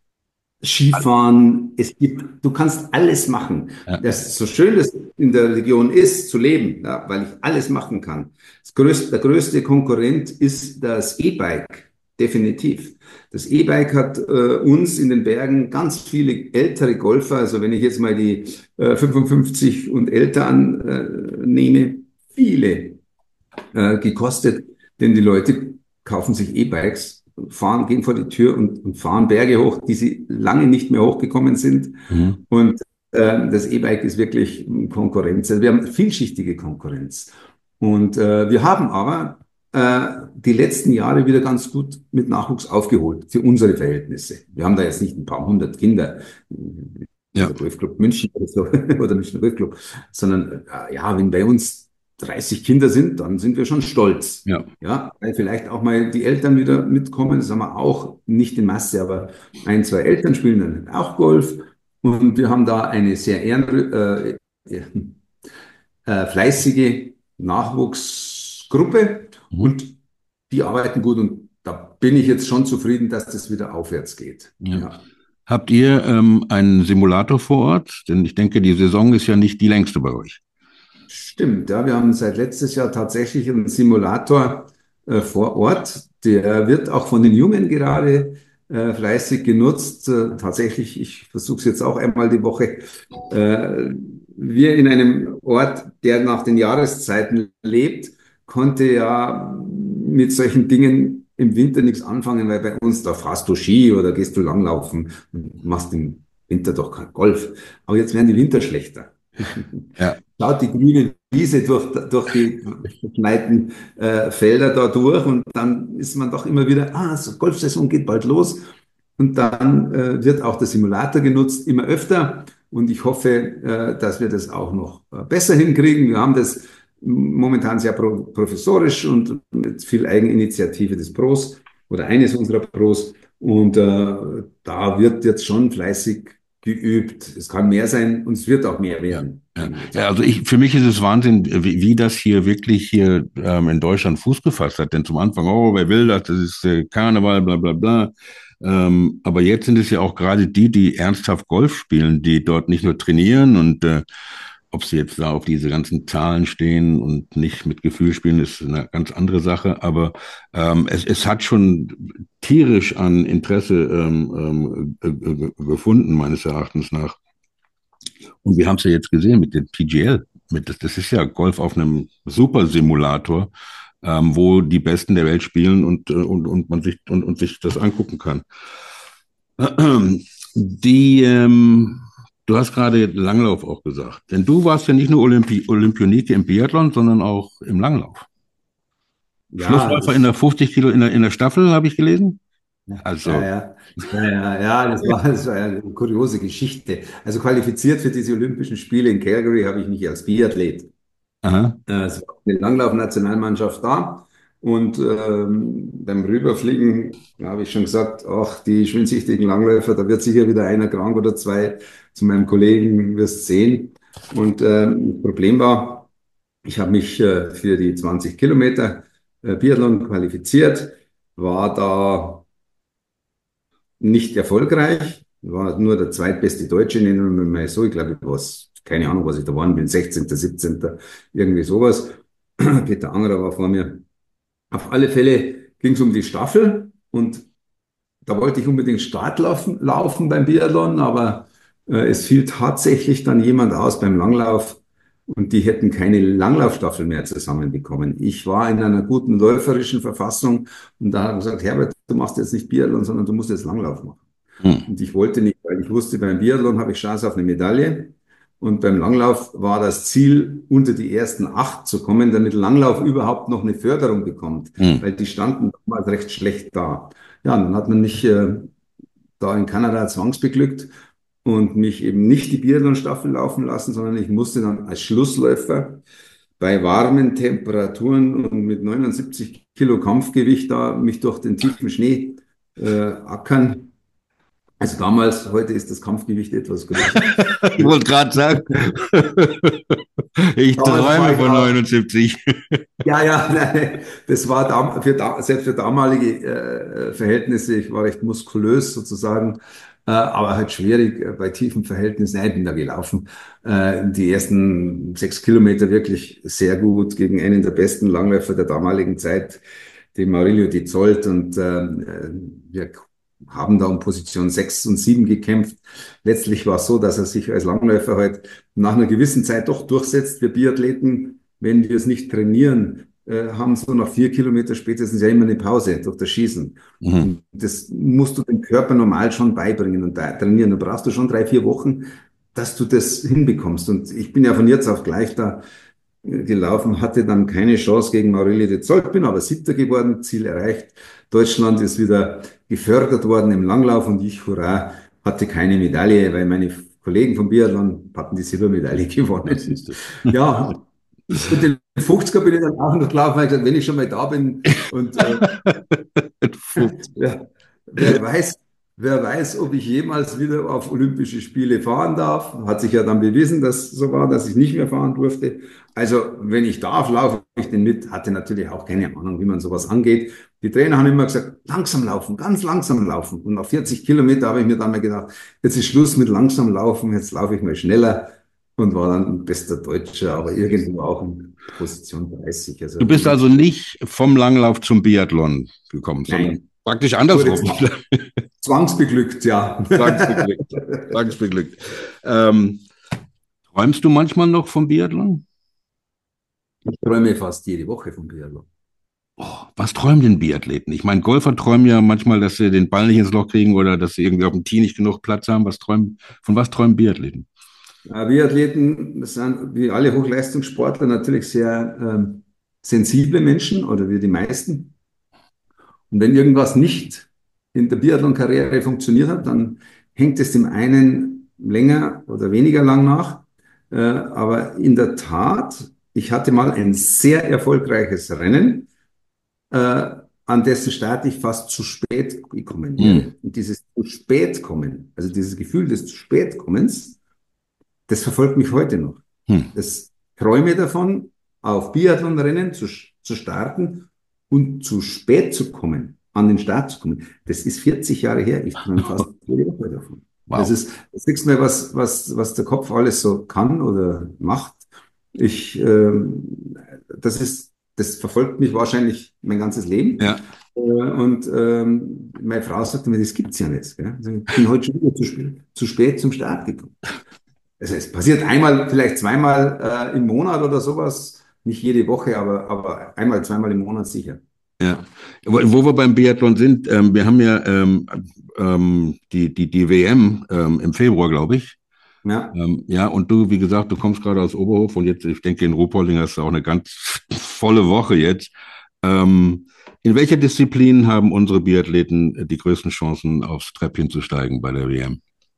Skifahren. Es gibt, du kannst alles machen. Ja. Das ist so schön, das in der Region ist, zu leben, ja, weil ich alles machen kann. Das größte, der größte Konkurrent ist das E-Bike, definitiv. Das E-Bike hat äh, uns in den Bergen ganz viele ältere Golfer, also wenn ich jetzt mal die äh, fünfundfünfzig und älter annehme, äh, viele äh, gekostet, denn die Leute kaufen sich E-Bikes, fahren, gehen vor die Tür und, und fahren Berge hoch, die sie lange nicht mehr hochgekommen sind. Mhm. Und äh, das E-Bike ist wirklich Konkurrenz. Also wir haben vielschichtige Konkurrenz. Und äh, wir haben aber äh, die letzten Jahre wieder ganz gut mit Nachwuchs aufgeholt für unsere Verhältnisse. Wir haben da jetzt nicht ein paar hundert Kinder, Ja. der Golfclub München oder so, oder Münchner Golfclub, sondern äh, ja, wenn bei uns dreißig Kinder sind, dann sind wir schon stolz. Ja. Ja, weil vielleicht auch mal die Eltern wieder mitkommen, das haben wir auch nicht in Masse, aber ein, zwei Eltern spielen dann auch Golf und wir haben da eine sehr ehren, äh, äh, fleißige Nachwuchsgruppe Mhm. und die arbeiten gut und da bin ich jetzt schon zufrieden, dass das wieder aufwärts geht. Ja. Ja. Habt ihr ähm, einen Simulator vor Ort? Denn ich denke, die Saison ist ja nicht die längste bei euch. Stimmt, ja, wir haben seit letztes Jahr tatsächlich einen Simulator äh, vor Ort. Der wird auch von den Jungen gerade äh, fleißig genutzt. Äh, tatsächlich, ich versuche es jetzt auch einmal die Woche. Äh, wir in einem Ort, der nach den Jahreszeiten lebt, konnte ja mit solchen Dingen im Winter nichts anfangen, weil bei uns, da fahrst du Ski oder gehst du langlaufen und machst im Winter doch kein Golf. Aber jetzt werden die Winter schlechter. Ja. Schaut die grüne Wiese durch, durch die verschneiten äh, Felder da durch und dann ist man doch immer wieder, ah, so Golfsaison geht bald los. Und dann äh, wird auch der Simulator genutzt, immer öfter. Und ich hoffe, äh, dass wir das auch noch äh, besser hinkriegen. Wir haben das momentan sehr pro professorisch und mit viel Eigeninitiative des Pros oder eines unserer Pros. Und äh, da wird jetzt schon fleißig geübt. Es kann mehr sein und es wird auch mehr Ja, werden. ja. Ja, also ich, für mich ist es Wahnsinn, wie, wie das hier wirklich hier ähm, in Deutschland Fuß gefasst hat. Denn zum Anfang, oh, wer will das? Das ist äh, Karneval, bla bla bla. Ähm, aber jetzt sind es ja auch gerade die, die ernsthaft Golf spielen, die dort nicht nur trainieren und äh, ob sie jetzt da auf diese ganzen Zahlen stehen und nicht mit Gefühl spielen, ist eine ganz andere Sache. Aber ähm, es, es hat schon tierisch an Interesse ähm, ähm, äh, gefunden, meines Erachtens nach. Und wir haben es ja jetzt gesehen mit dem P G L. Mit, das, das ist ja Golf auf einem Super-Simulator, ähm, wo die Besten der Welt spielen und, äh, und, und man sich und, und sich das angucken kann. Die, ähm, du hast gerade Langlauf auch gesagt. Denn du warst ja nicht nur Olympi Olympionike im Biathlon, sondern auch im Langlauf. Ja, Schlussläufer in das der fünfzig Kilo in der, in der Staffel, habe ich gelesen. Ja, Also, ja, ja, ja, ja, das war, das war eine kuriose Geschichte. Also qualifiziert für diese Olympischen Spiele in Calgary habe ich mich als Biathlet. aha. Äh, Es war eine Langlaufnationalmannschaft da und ähm, beim Rüberfliegen habe ich schon gesagt, ach, die schwindsüchtigen Langläufer, da wird sicher wieder einer krank oder zwei. Zu meinem Kollegen wirst sehen. Und ähm, das Problem war, ich habe mich äh, für die zwanzig Kilometer äh, Biathlon qualifiziert, war da nicht erfolgreich, war nur der zweitbeste Deutsche, nennen wir mal so. Ich glaube, ich war, keine Ahnung, was ich da war, bin sechzehnter., siebzehnter., irgendwie sowas. Peter Angerer war vor mir. Auf alle Fälle ging es um die Staffel und da wollte ich unbedingt Start laufen, laufen beim Biathlon, aber äh, es fiel tatsächlich dann jemand aus beim Langlauf und die hätten keine Langlaufstaffel mehr zusammenbekommen. Ich war in einer guten läuferischen Verfassung und da haben gesagt, Herbert, du machst jetzt nicht Biathlon, sondern du musst jetzt Langlauf machen. Hm. Und ich wollte nicht, weil ich wusste, beim Biathlon habe ich Chance auf eine Medaille. Und beim Langlauf war das Ziel, unter die ersten acht zu kommen, damit Langlauf überhaupt noch eine Förderung bekommt, Hm. weil die standen damals recht schlecht da. Ja, und dann hat man mich äh, da in Kanada zwangsbeglückt und mich eben nicht die Biathlon-Staffel laufen lassen, sondern ich musste dann als Schlussläufer bei warmen Temperaturen und mit neunundsiebzig Kilo Kampfgewicht da mich durch den tiefen Schnee äh, ackern. Also damals, heute ist das Kampfgewicht etwas größer. Ich wollte gerade sagen, ich Damals war träume ich von auch, neunundsiebzig. ja, ja, nein, das war dam für da, selbst für damalige äh, Verhältnisse, ich war recht muskulös sozusagen, äh, aber halt schwierig äh, bei tiefen Verhältnissen. Nein, ich bin da gelaufen. Äh, die ersten sechs Kilometer wirklich sehr gut gegen einen der besten Langläufer der damaligen Zeit, den Maurizio Di Zolt. Und äh, wir haben da um Position sechs und sieben gekämpft. Letztlich war es so, dass er sich als Langläufer halt nach einer gewissen Zeit doch durchsetzt. Wir Biathleten, wenn wir es nicht trainieren, äh, haben so nach vier Kilometer spätestens ja immer eine Pause durch das Schießen. Mhm. Und das musst du dem Körper normal schon beibringen und da trainieren. Da brauchst du schon drei, vier Wochen, dass du das hinbekommst. Und ich bin ja von jetzt auf gleich da äh, gelaufen, hatte dann keine Chance gegen Maurizio de Zolt, bin aber Siebter geworden, Ziel erreicht. Deutschland ist wieder gefördert worden im Langlauf und ich, hurra, hatte keine Medaille, weil meine Kollegen vom Biathlon hatten die Silbermedaille Das ist gewonnen. es. Ja, und den fünfziger bin ich dann auch noch gelaufen, weil ich gesagt, wenn ich schon mal da bin und äh, ja, wer weiß, wer weiß, ob ich jemals wieder auf Olympische Spiele fahren darf. Hat sich ja dann bewiesen, dass so war, dass ich nicht mehr fahren durfte. Also, wenn ich darf, laufe ich den mit. Hatte natürlich auch keine Ahnung, wie man sowas angeht. Die Trainer haben immer gesagt, langsam laufen, ganz langsam laufen. Und nach vierzig Kilometer habe ich mir dann mal gedacht, jetzt ist Schluss mit langsam laufen, jetzt laufe ich mal schneller und war dann ein bester Deutscher, aber irgendwo auch in Position dreißig. Also, Du bist also nicht vom Langlauf zum Biathlon gekommen, sondern nein, praktisch wurde andersrum. zwangsbeglückt, ja. Zwangsbeglückt. Zwangsbeglückt. Ähm, träumst du manchmal noch vom Biathlon? Ich träume fast jede Woche vom Biathlon. Oh, was träumen denn Biathleten? Ich meine, Golfer träumen ja manchmal, dass sie den Ball nicht ins Loch kriegen oder dass sie irgendwie auf dem Tee nicht genug Platz haben. Was träumen, von was träumen Biathleten? Äh, Biathleten sind wie alle Hochleistungssportler natürlich sehr ähm, sensible Menschen oder wie die meisten. Und wenn irgendwas nicht in der Biathlon-Karriere funktioniert hat, dann hängt es dem einen länger oder weniger lang nach. Äh, aber in der Tat, ich hatte mal ein sehr erfolgreiches Rennen, äh, an dessen Start ich fast zu spät gekommen Hm. wäre. Und dieses zu spät kommen, also dieses Gefühl des zu spät kommens, das verfolgt mich heute noch. Hm. Das träume davon, auf Biathlonrennen zu, zu starten und zu spät zu kommen, an den Start zu kommen. Das ist vierzig Jahre her. Ich träume fast jede Woche davon. Das Wow. ist das nächste Mal, was, was, was der Kopf alles so kann oder macht. Ich, ähm, das ist, das verfolgt mich wahrscheinlich mein ganzes Leben. Ja. Äh, Und ähm, meine Frau sagte mir, das gibt's ja nicht. Gell? Also ich bin heute schon wieder zu spät, zu spät zum Start gekommen. Also es passiert einmal, vielleicht zweimal äh, im Monat oder sowas. Nicht jede Woche, aber, aber einmal, zweimal im Monat sicher. Ja, wo, wo wir beim Biathlon sind, ähm, wir haben ja ähm, ähm, die, die, die W M ähm, im Februar, glaube ich. Ja. Ähm, ja, und du, wie gesagt, du kommst gerade aus Oberhof und jetzt, ich denke, in Ruhpolding hast du auch eine ganz volle Woche jetzt. Ähm, in welcher Disziplin haben unsere Biathleten die größten Chancen, aufs Treppchen zu steigen bei der W M?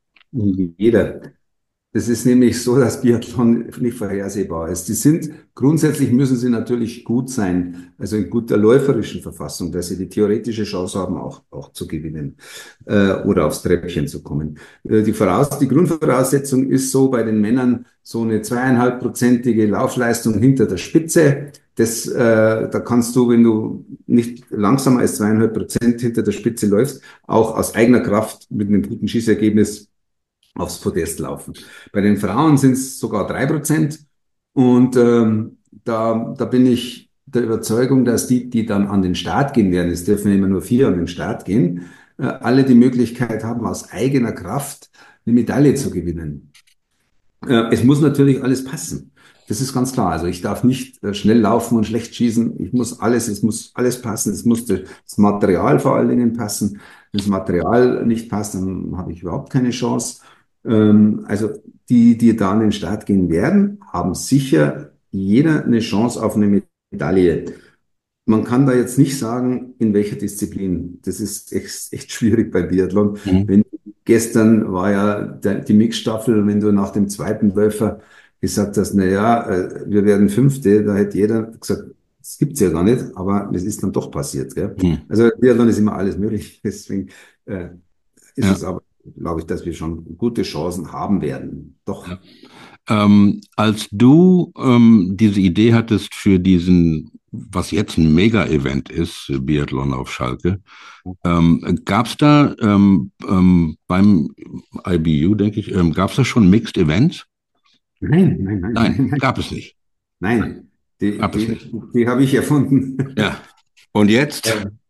Jeder. Es ist nämlich so, dass Biathlon nicht vorhersehbar ist. Die sind, grundsätzlich müssen sie natürlich gut sein, also in guter läuferischen Verfassung, dass sie die theoretische Chance haben, auch, auch zu gewinnen äh, oder aufs Treppchen zu kommen. Äh, die Voraus die Grundvoraussetzung ist so bei den Männern so eine zweieinhalbprozentige Laufleistung hinter der Spitze. Das, äh, da kannst du, wenn du nicht langsamer als zweieinhalb Prozent hinter der Spitze läufst, auch aus eigener Kraft mit einem guten Schießergebnis aufs Podest laufen. Bei den Frauen sind es sogar drei Prozent. Und ähm, da, da bin ich der Überzeugung, dass die, die dann an den Start gehen werden, es dürfen ja immer nur vier an den Start gehen, äh, alle die Möglichkeit haben, aus eigener Kraft eine Medaille zu gewinnen. Äh, es muss natürlich alles passen. Das ist ganz klar. Also ich darf nicht äh, schnell laufen und schlecht schießen. Ich muss alles, es muss alles passen. Es muss das Material vor allen Dingen passen. Wenn das Material nicht passt, dann habe ich überhaupt keine Chance. Ähm, also die, die da an den Start gehen werden, haben sicher jeder eine Chance auf eine Medaille. Man kann da jetzt nicht sagen, in welcher Disziplin. Das ist echt, echt schwierig bei Biathlon. Mhm. Wenn gestern war ja der, die Mixstaffel, wenn du nach dem zweiten Läufer gesagt hast, na ja, äh, wir werden Fünfte, da hätte jeder gesagt, das gibt's ja gar nicht, aber es ist dann doch passiert. Gell? Mhm. Also Biathlon ist immer alles möglich. Deswegen äh, ist Ja. es aber, glaube ich, dass wir schon gute Chancen haben werden. Doch. Ja. Ähm, als du ähm, diese Idee hattest für diesen, was jetzt ein Mega-Event ist, Biathlon auf Schalke, ähm, gab es da ähm, ähm, beim I B U, denke ich, ähm, gab es da schon Mixed Events? Nein, nein, nein, Nein, nein, nein. gab es nicht. Nein, die, Gab es die, nicht. die habe ich erfunden. Ja. Und jetzt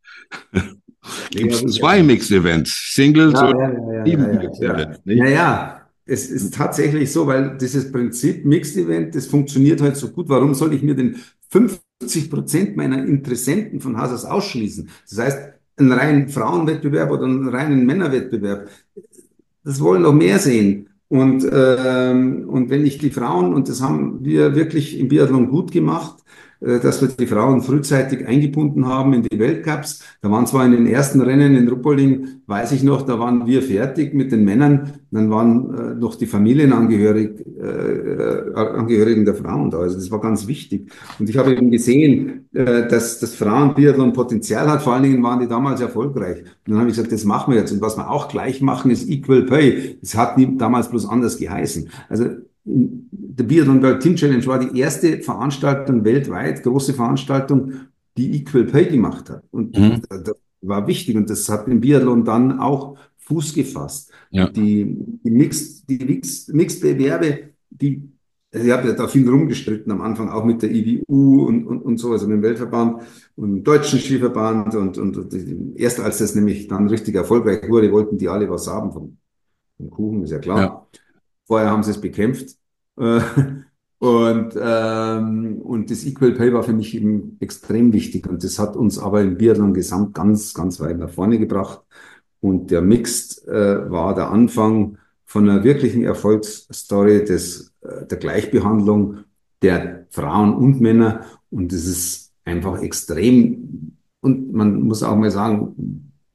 Die gibt es habe ich zwei erfunden. Mixed Events, Singles Ja, und ja, ja, ja, sieben ja, Mixed ja, Events, ja. nicht? Ja, ja, es ist tatsächlich so, weil dieses Prinzip Mixed Event, das funktioniert halt so gut. Warum soll ich mir denn fünfzig Prozent meiner Interessenten von Haus aus ausschließen? Das heißt, einen reinen Frauenwettbewerb oder einen reinen Männerwettbewerb, das wollen noch mehr sehen. Und, ähm, und wenn ich die Frauen, und das haben wir wirklich im Biathlon gut gemacht, äh, dass wir die Frauen frühzeitig eingebunden haben in die Weltcups. Da waren zwar in den ersten Rennen in Ruppolding, weiß ich noch, da waren wir fertig mit den Männern, dann waren äh, noch die Familienangehörigen äh, Angehörigen der Frauen da. Also das war ganz wichtig. Und ich habe eben gesehen, äh, dass das Frauenbiathlon Potenzial hat. Vor allen Dingen waren die damals erfolgreich. Und dann habe ich gesagt, das machen wir jetzt. Und was wir auch gleich machen, ist Equal Pay. Das hat nie, damals bloß anders geheißen. Also der Biathlon World Team Challenge war die erste Veranstaltung weltweit, große Veranstaltung, die Equal Pay gemacht hat. Und Mhm. das war wichtig und das hat im Biathlon dann auch Fuß gefasst. Ja. Und die, die Mixed, die Mixed, Mixed-Bewerbe, die, ich habe ja da viel rumgestritten am Anfang, auch mit der I W U und, und, und so, also mit dem Weltverband und dem Deutschen Skiverband und, und, und die, erst als das nämlich dann richtig erfolgreich wurde, wollten die alle was haben vom, vom Kuchen, ist ja klar. Ja. Vorher haben sie es bekämpft. Äh, Und, ähm, und das Equal Pay war für mich eben extrem wichtig. Und das hat uns aber im Biathlon gesamt ganz, ganz weit nach vorne gebracht. Und der Mixed äh, war der Anfang von einer wirklichen Erfolgsstory des, äh, der Gleichbehandlung der Frauen und Männer. Und das ist einfach extrem. Und man muss auch mal sagen,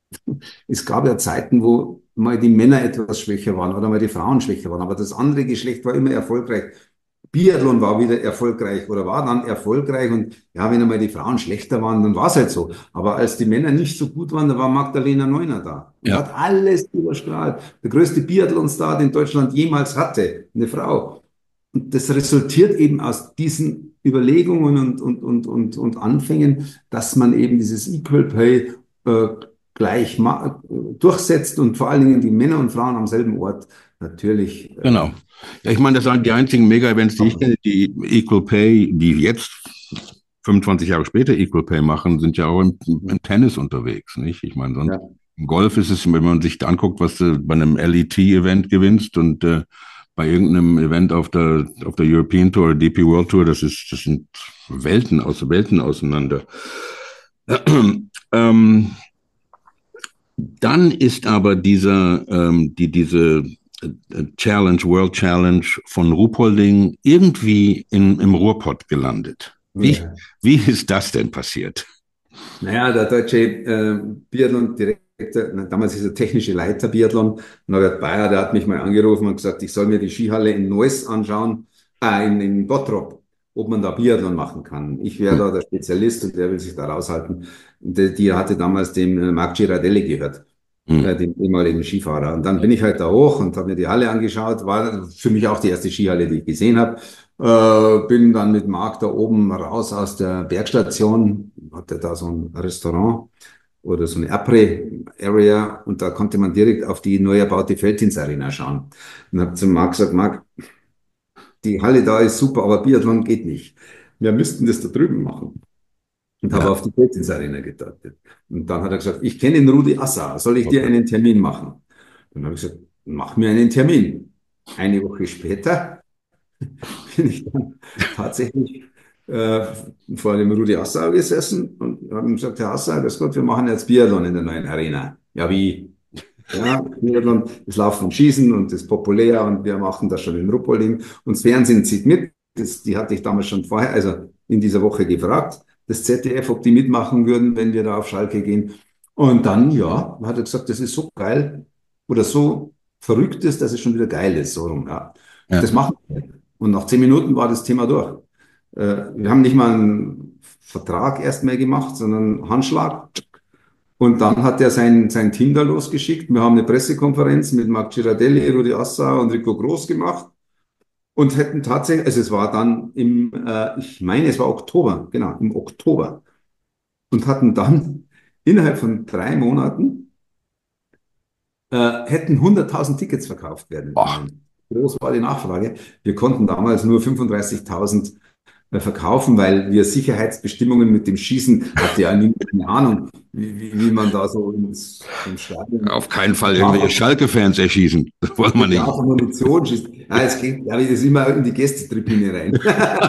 es gab ja Zeiten, wo mal die Männer etwas schwächer waren oder mal die Frauen schwächer waren, aber das andere Geschlecht war immer erfolgreich. Biathlon war wieder erfolgreich oder war dann erfolgreich und ja, wenn einmal die Frauen schlechter waren, dann war es halt so. Aber als die Männer nicht so gut waren, da war Magdalena Neuner da und Ja, hat alles überstrahlt. Der größte Biathlon-Star, den Deutschland jemals hatte, eine Frau. Und das resultiert eben aus diesen Überlegungen und, und, und, und, und Anfängen, dass man eben dieses Equal Pay äh, gleich ma- durchsetzt und vor allen Dingen die Männer und Frauen am selben Ort natürlich. Äh, genau. Ja, ich meine, das sind die einzigen Mega-Events, die ich kenne, die Equal Pay, die jetzt fünfundzwanzig Jahre später Equal Pay machen, sind ja auch im, im Tennis unterwegs, nicht? Ich meine, sonst ja. im Golf ist es, wenn man sich da anguckt, was du bei einem L E T-Event gewinnst und äh, bei irgendeinem Event auf der auf der European Tour oder D P World Tour, das ist, das sind Welten aus Welten auseinander. ähm, Dann ist aber dieser, ähm, die, diese äh, Challenge, World Challenge von Ruhpolding irgendwie in, im Ruhrpott gelandet. Wie, Ja. wie ist das denn passiert? Naja, der deutsche äh, Biathlon-Direktor, na, damals ist er technische Leiter Biathlon, Norbert Bayer, der hat mich mal angerufen und gesagt, ich soll mir die Skihalle in Neuss anschauen, äh, in, in Bottrop, ob man da Biathlon machen kann. Ich wäre Hm, da der Spezialist und der will sich da raushalten. Und die, die hatte damals dem äh, Marc Girardelli gehört, hm, äh, dem ehemaligen Skifahrer. Und dann bin ich halt da hoch und habe mir die Halle angeschaut. War für mich auch die erste Skihalle, die ich gesehen habe. Äh, bin dann mit Marc da oben raus aus der Bergstation, hatte da so ein Restaurant oder so eine Après-Area und da konnte man direkt auf die neu erbaute Felddienst-Arena schauen. Und habe zum Marc gesagt, Marc, die Halle da ist super, aber Biathlon geht nicht. Wir müssten das da drüben machen. Und habe ja, auf die Felddienst-Arena gedeutet. Und dann hat er gesagt, ich kenne den Rudi Assar, soll ich dir okay. einen Termin machen? Dann habe ich gesagt, mach mir einen Termin. Eine Woche später bin ich dann tatsächlich äh, vor dem Rudi Assauer gesessen und haben gesagt, Herr Assauer, das Gott, wir machen jetzt Biathlon in der neuen Arena. Ja, wie? Ja, Biathlon, das Laufen und Schießen und das ist populär und wir machen das schon in Ruppolding und das Fernsehen zieht mit. Das, die hatte ich damals schon vorher, also in dieser Woche gefragt, das Z D F, ob die mitmachen würden, wenn wir da auf Schalke gehen. Und dann, ja, hat er gesagt, das ist so geil oder so verrückt ist, dass es schon wieder geil ist. So rum, ja. Ja, Das machen wir. Und nach zehn Minuten war das Thema durch. Äh, wir haben nicht mal einen Vertrag erst mehr gemacht, sondern einen Handschlag. Und dann hat er sein, sein Team da losgeschickt. Wir haben eine Pressekonferenz mit Marc Girardelli, Rudi Assauer und Rico Groß gemacht und hätten tatsächlich, also es war dann im, äh, ich meine, es war Oktober, genau, im Oktober. Und hatten dann innerhalb von drei Monaten, äh, hätten hunderttausend Tickets verkauft werden ach, können. Groß war die Nachfrage. Wir konnten damals nur fünfunddreißigtausend äh, verkaufen, weil wir Sicherheitsbestimmungen mit dem Schießen, hatte ja nie eine Ahnung, wie, wie, wie man da so ins, ins Stadion auf keinen Fall mit irgendwelche scharfer, Schalke-Fans erschießen. Das wollen wir mit nicht. scharfer Munition schießt. Ja, es geht, ja, das immer in die Gästetribüne rein.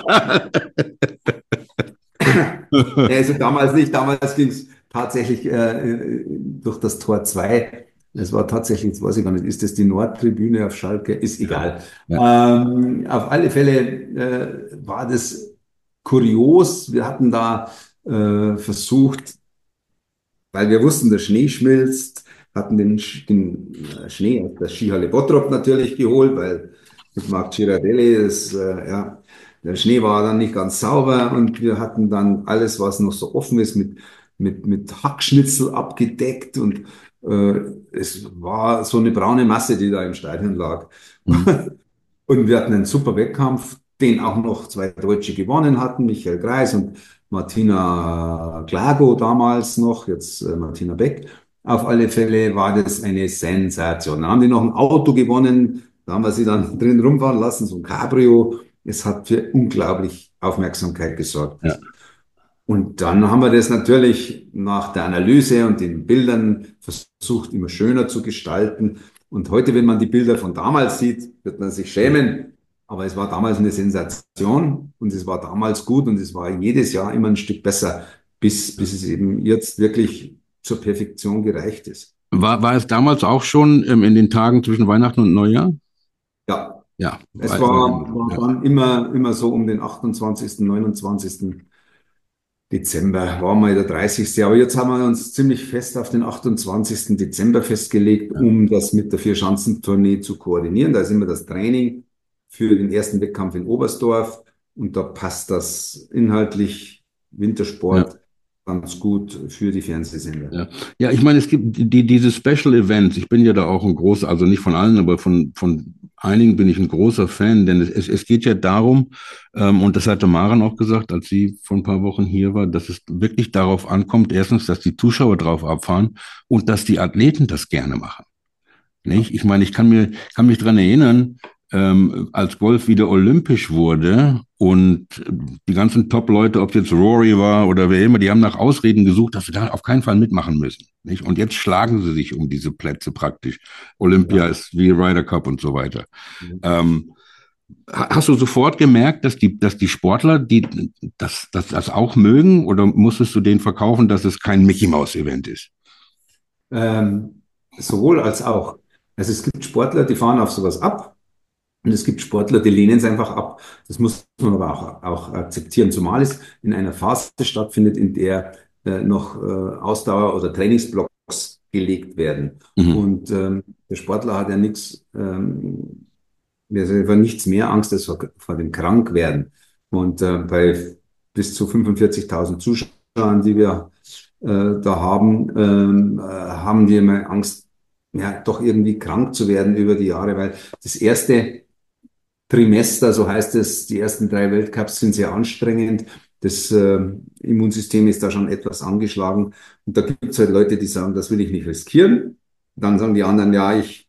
Ja, also damals nicht, damals ging es tatsächlich äh, durch das Tor zwei. Es war tatsächlich, jetzt weiß ich gar nicht, ist das die Nordtribüne auf Schalke? Ist Ja, egal. ja. Ähm, auf alle Fälle äh, war das kurios. Wir hatten da äh, versucht, weil wir wussten, der Schnee schmilzt, hatten den, Sch- den äh, Schnee aus der Skihalle Bottrop natürlich geholt, weil mit Marc Girardelli, das, äh, ja, der Schnee war dann nicht ganz sauber und wir hatten dann alles, was noch so offen ist, mit, mit, mit Hackschnitzel abgedeckt und äh, es war so eine braune Masse, die da im Stadion lag. Hm. Und wir hatten einen super Wettkampf, den auch noch zwei Deutsche gewonnen hatten, Michael Greis und Martina Glago damals noch, jetzt äh, Martina Beck. Auf alle Fälle war das eine Sensation. Dann haben die noch ein Auto gewonnen, da haben wir sie dann drin rumfahren lassen, so ein Cabrio. Es hat für unglaublich Aufmerksamkeit gesorgt. Ja. Und dann haben wir das natürlich nach der Analyse und den Bildern versucht, immer schöner zu gestalten. Und heute, wenn man die Bilder von damals sieht, wird man sich schämen. Aber es war damals eine Sensation und es war damals gut und es war jedes Jahr immer ein Stück besser, bis, bis es eben jetzt wirklich zur Perfektion gereicht ist. War, war es damals auch schon ähm, in den Tagen zwischen Weihnachten und Neujahr? Ja, Ja, es war, war, war, war ja. dann immer, immer so um den achtundzwanzigsten, neunundzwanzigsten Dezember war mal der dreißigste. Aber jetzt haben wir uns ziemlich fest auf den achtundzwanzigsten Dezember festgelegt, um das mit der Vierschanzentournee zu koordinieren. Da ist immer das Training für den ersten Wettkampf in Oberstdorf und da passt das inhaltlich Ja. Wintersport ganz gut für die Fernsehsender. Ja. Ja, ich meine, es gibt die, diese Special Events. Ich bin ja da auch ein großer, also nicht von allen, aber von, von einigen bin ich ein großer Fan, denn es, es, es geht ja darum, ähm, und das hatte Maren auch gesagt, als sie vor ein paar Wochen hier war, dass es wirklich darauf ankommt, erstens, dass die Zuschauer drauf abfahren und dass die Athleten das gerne machen. Nicht? Ich meine, ich kann mir, kann mich dran erinnern, ähm, als Golf wieder olympisch wurde und die ganzen Top-Leute, ob jetzt Rory war oder wer immer, die haben nach Ausreden gesucht, dass sie da auf keinen Fall mitmachen müssen. Nicht? Und jetzt schlagen sie sich um diese Plätze praktisch. Olympia Ja. ist wie Ryder Cup und so weiter. Ähm, hast du sofort gemerkt, dass die, dass die Sportler, die das, das, das auch mögen, oder musstest du denen verkaufen, dass es kein Mickey-Maus-Event ist? Ähm, sowohl als auch. Also es gibt Sportler, die fahren auf sowas ab und es gibt Sportler, die lehnen es einfach ab. Das muss man aber auch, auch akzeptieren, zumal es in einer Phase stattfindet, in der äh, noch äh, Ausdauer- oder Trainingsblocks gelegt werden. Mhm. Und ähm, der Sportler hat ja nichts, ähm, also vor nichts mehr Angst als vor, vor dem Krankwerden. Und äh, bei bis zu fünfundvierzigtausend Zuschauern, die wir äh, da haben, ähm, äh, haben die immer Angst, ja, doch irgendwie krank zu werden über die Jahre, weil das erste Trimester, so heißt es, die ersten drei Weltcups sind sehr anstrengend. Das äh, Immunsystem ist da schon etwas angeschlagen. Und da gibt es halt Leute, die sagen, das will ich nicht riskieren. Dann sagen die anderen, ja, ich,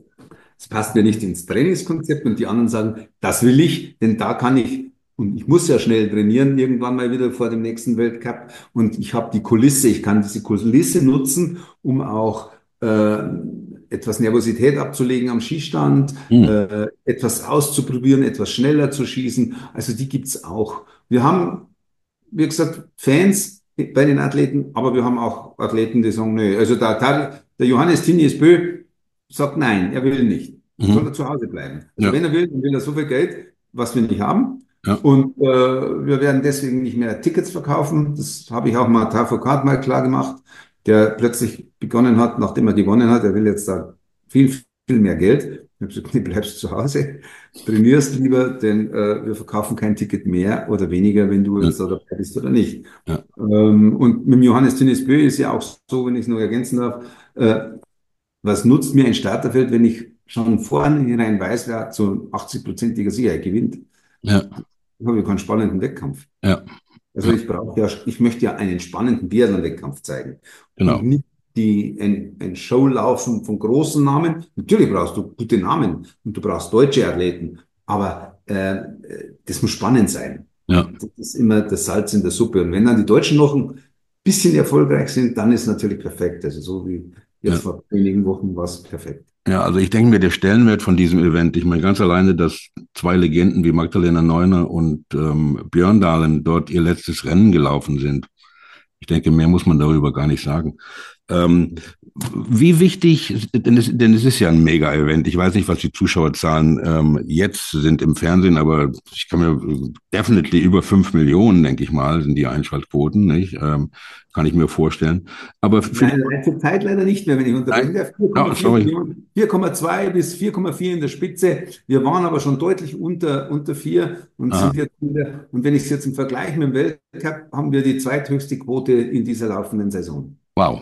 es passt mir nicht ins Trainingskonzept. Und die anderen sagen, das will ich, denn da kann ich, und ich muss ja schnell trainieren, irgendwann mal wieder vor dem nächsten Weltcup. Und ich habe die Kulisse, ich kann diese Kulisse nutzen, um auch äh, etwas Nervosität abzulegen am Schießstand, Mhm. äh, etwas auszuprobieren, etwas schneller zu schießen. Also die gibt's auch. Wir haben, wie gesagt, Fans bei den Athleten, aber wir haben auch Athleten, die sagen, nö, also der, der Johannes Tinius Bö sagt nein, er will nicht. Soll er Mhm. zu Hause bleiben. Also Ja, wenn er will, dann will er so viel Geld, was wir nicht haben. ja, Und äh, wir werden deswegen nicht mehr Tickets verkaufen. Das habe ich auch mal Tafokat mal klar gemacht, der plötzlich begonnen hat, nachdem er gewonnen hat, er will jetzt da viel, viel mehr Geld. Ich habe gesagt, nee, bleibst zu Hause, trainierst lieber, denn äh, wir verkaufen kein Ticket mehr oder weniger, wenn du ja, jetzt da dabei bist oder nicht. ja. Ähm, und mit dem Johannes Tünnes Bö ist ja auch so, wenn ich es noch ergänzen darf, äh, was nutzt mir ein Starterfeld, wenn ich schon vornherein weiß, wer zu achtzig-prozentiger Sicherheit gewinnt? Ja, Dann habe ich keinen spannenden Wettkampf. ja, Also ja, ich brauche ja, ich möchte ja einen spannenden Biathlon-Wettkampf zeigen und genau. nicht die, ein, ein Showlaufen von großen Namen. Natürlich brauchst du gute Namen und du brauchst deutsche Athleten, aber äh, das muss spannend sein. Ja, Und das ist immer das Salz in der Suppe. Und wenn dann die Deutschen noch ein bisschen erfolgreich sind, dann ist es natürlich perfekt. Also so wie jetzt ja. vor wenigen Wochen war es perfekt. Ja, also ich denke mir, der Stellenwert von diesem Event, ich meine ganz alleine, dass zwei Legenden wie Magdalena Neuner und ähm, Björn Dahlen dort ihr letztes Rennen gelaufen sind. Ich denke, mehr muss man darüber gar nicht sagen. Ähm, wie wichtig, denn es, denn es ist ja ein Mega-Event. Ich weiß nicht, was die Zuschauerzahlen ähm, jetzt sind im Fernsehen, aber ich kann mir definitely über fünf Millionen, denke ich mal, sind die Einschaltquoten, nicht? Ähm, kann ich mir vorstellen. Aber für die, Nein, nein, zur Zeit leider nicht mehr, wenn ich unterbrechen nein, darf. vier Komma oh, vier sorry. Millionen, vier Komma zwei bis vier Komma vier in der Spitze. Wir waren aber schon deutlich unter, unter vier und Aha. sind jetzt wieder, und wenn ich es jetzt im Vergleich mit dem Weltcup, haben wir die zweithöchste Quote in dieser laufenden Saison. Wow.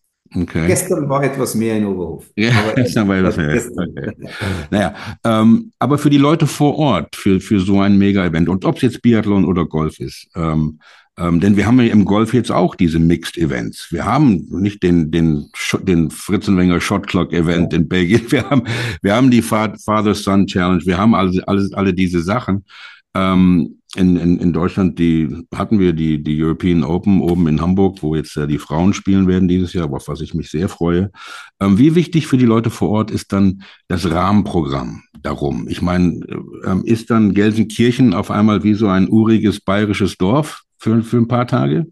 Okay. Gestern war etwas mehr in Oberhof, Ja, aber ist aber das, das ja. gestern. Okay. Naja, ähm, aber für die Leute vor Ort, für, für so ein Mega-Event, und ob es jetzt Biathlon oder Golf ist, ähm, ähm, denn wir haben ja im Golf jetzt auch diese Mixed-Events. Wir haben nicht den, den, Sch- den Fritzenwenger Shot Clock Event Ja. in Belgien, wir haben, wir haben die Fa- Father-Son Challenge, wir haben alles, alles, alle diese Sachen. Ähm, in, in, in Deutschland, die hatten wir die, die European Open oben in Hamburg, wo jetzt äh, die Frauen spielen werden dieses Jahr, auf was ich mich sehr freue. Ähm, wie wichtig für die Leute vor Ort ist dann das Rahmenprogramm darum? Ich meine, ähm, ist dann Gelsenkirchen auf einmal wie so ein uriges bayerisches Dorf für, für ein paar Tage?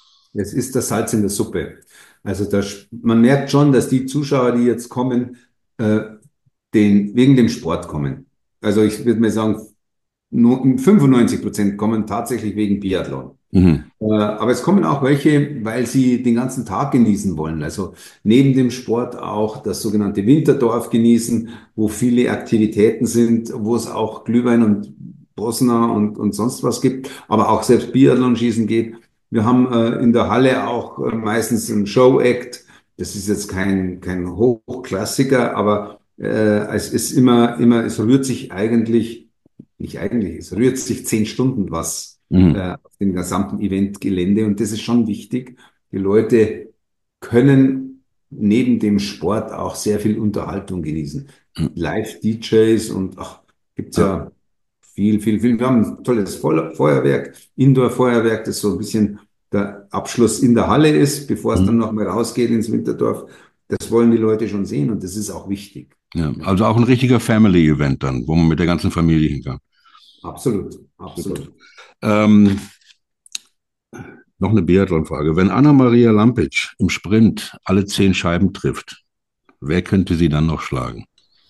Es ist das Salz in der Suppe. Also das, man merkt schon, dass die Zuschauer, die jetzt kommen, äh, den, wegen dem Sport kommen. Also ich würde mal sagen, nur fünfundneunzig Prozent kommen tatsächlich wegen Biathlon. Mhm. Äh, aber es kommen auch welche, weil sie den ganzen Tag genießen wollen. Also neben dem Sport auch das sogenannte Winterdorf genießen, wo viele Aktivitäten sind, wo es auch Glühwein und Bosna und, und sonst was gibt, aber auch selbst Biathlon-Schießen geht. Wir haben äh, in der Halle auch äh, meistens einen Show-Act. Das ist jetzt kein, kein Hochklassiker, aber äh, es ist immer, immer, es rührt sich eigentlich, nicht eigentlich, es rührt sich zehn Stunden was Mhm. äh, auf dem gesamten Eventgelände. Und das ist schon wichtig. Die Leute können neben dem Sport auch sehr viel Unterhaltung genießen. Mhm. Live-D Js und ach, gibt's Ja. ja viel, viel, viel. Wir haben ein tolles Feu- Feuerwerk, Indoor-Feuerwerk, das so ein bisschen der Abschluss in der Halle ist, bevor es dann Mhm. nochmal rausgeht ins Winterdorf. Das wollen die Leute schon sehen und das ist auch wichtig. Ja. Ja, Also auch ein richtiger Family-Event dann, wo man mit der ganzen Familie hin kann. absolut, Super. absolut. Ähm, noch eine Biathlon-Frage. Wenn Anna-Maria Lampic im Sprint alle zehn Scheiben trifft, wer könnte sie dann noch schlagen?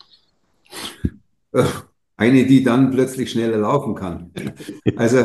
Äh, Eine, die dann plötzlich schneller laufen kann. Also,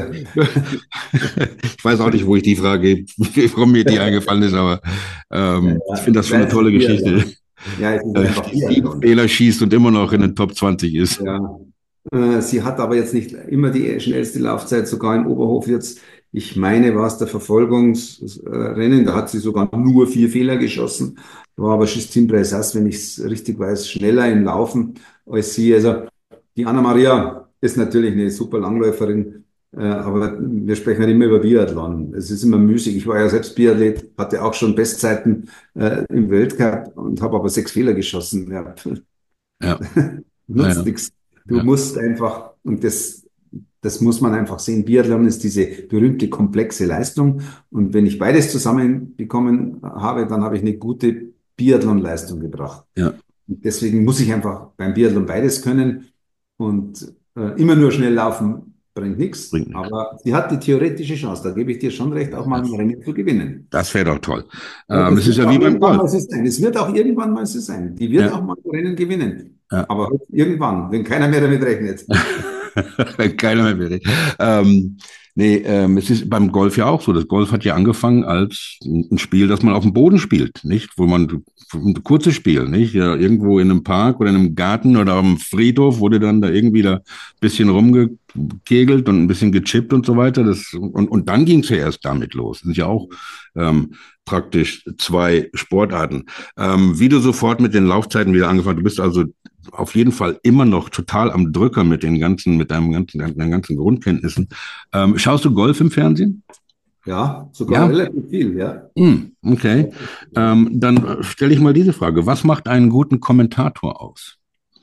Ich weiß auch nicht, wo ich die Frage, warum mir die eingefallen ist, aber ähm, ich ja, finde das schon weil eine es ist tolle Geschichte, Biathlon. Ja, es ist äh, einfach die sieben Biathlon. Fehler schießt und immer noch in den Top zwanzig ist. Ja. Äh, Sie hat aber jetzt nicht immer die schnellste Laufzeit, sogar in Oberhof jetzt. Ich meine, war es der Verfolgungsrennen, da hat sie sogar nur vier Fehler geschossen. War aber Justine Bressas, wenn ich es richtig weiß, schneller im Laufen als sie. Also die Anna-Maria ist natürlich eine super Langläuferin, äh, aber wir sprechen halt immer über Biathlon. Es ist immer müßig. Ich war ja selbst Biathlet, hatte auch schon Bestzeiten äh, im Weltcup und habe aber sechs Fehler geschossen. Ja, Ja, nutzt naja, nichts. Du ja, musst einfach, und das, das muss man einfach sehen, Biathlon ist diese berühmte komplexe Leistung. Und wenn ich beides zusammenbekommen habe, dann habe ich eine gute Biathlon-Leistung gebracht. ja, Und deswegen muss ich einfach beim Biathlon beides können. Und äh, immer nur schnell laufen bringt nichts. bringt nichts. Aber sie hat die theoretische Chance, da gebe ich dir schon recht, auch mal ein Rennen zu gewinnen. Das wäre doch toll. Ja, Ähm, das das ist wird ja auch wie beim irgendwann Golf. mal so sein. Es wird auch irgendwann mal so sein. Die wird Ja, auch mal Rennen gewinnen. ja. Aber halt irgendwann, wenn keiner mehr damit rechnet. Keiner mehr will. Ähm, nee, ähm, es ist beim Golf ja auch so. Das Golf hat ja angefangen als ein Spiel, das man auf dem Boden spielt, nicht? Wo man ein kurzes Spiel, nicht? Ja, irgendwo in einem Park oder in einem Garten oder am Friedhof wurde dann da irgendwie da ein bisschen rumgekegelt und ein bisschen gechippt und so weiter. Das, und, und dann ging es ja erst damit los. Das sind ja auch ähm, praktisch zwei Sportarten. Ähm, wie du sofort mit den Laufzeiten wieder angefangen, du bist also auf jeden Fall immer noch total am Drücker mit den ganzen, mit deinem ganzen, deinen ganzen Grundkenntnissen. Ähm, schaust du Golf im Fernsehen? Ja, sogar Ja? relativ viel, ja. Hm, okay. Ähm, dann stelle ich mal diese Frage. Was macht einen guten Kommentator aus?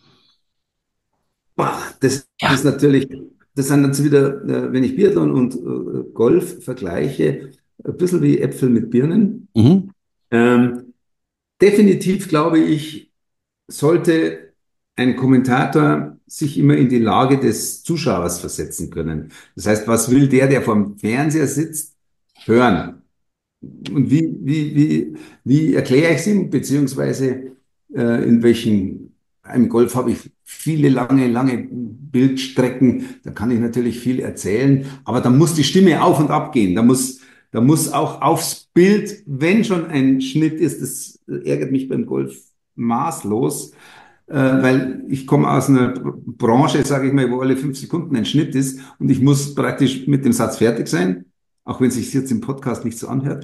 Boah, das Ja. ist natürlich, das sind jetzt wieder, äh, wenn ich Biathlon und äh, Golf vergleiche, ein bisschen wie Äpfel mit Birnen. Mhm. Ähm, definitiv glaube ich, sollte ein Kommentator sich immer in die Lage des Zuschauers versetzen können. Das heißt, was will der, der vorm Fernseher sitzt, hören? Und wie, wie, wie, wie erkläre ich es ihm, beziehungsweise äh, in welchen, im Golf habe ich viele lange, lange Bildstrecken, da kann ich natürlich viel erzählen, aber da muss die Stimme auf und ab gehen, da muss, da muss auch aufs Bild, wenn schon ein Schnitt ist, das ärgert mich beim Golf maßlos, äh, weil ich komme aus einer Branche, sage ich mal, wo alle fünf Sekunden ein Schnitt ist und ich muss praktisch mit dem Satz fertig sein, auch wenn es sich jetzt im Podcast nicht so anhört.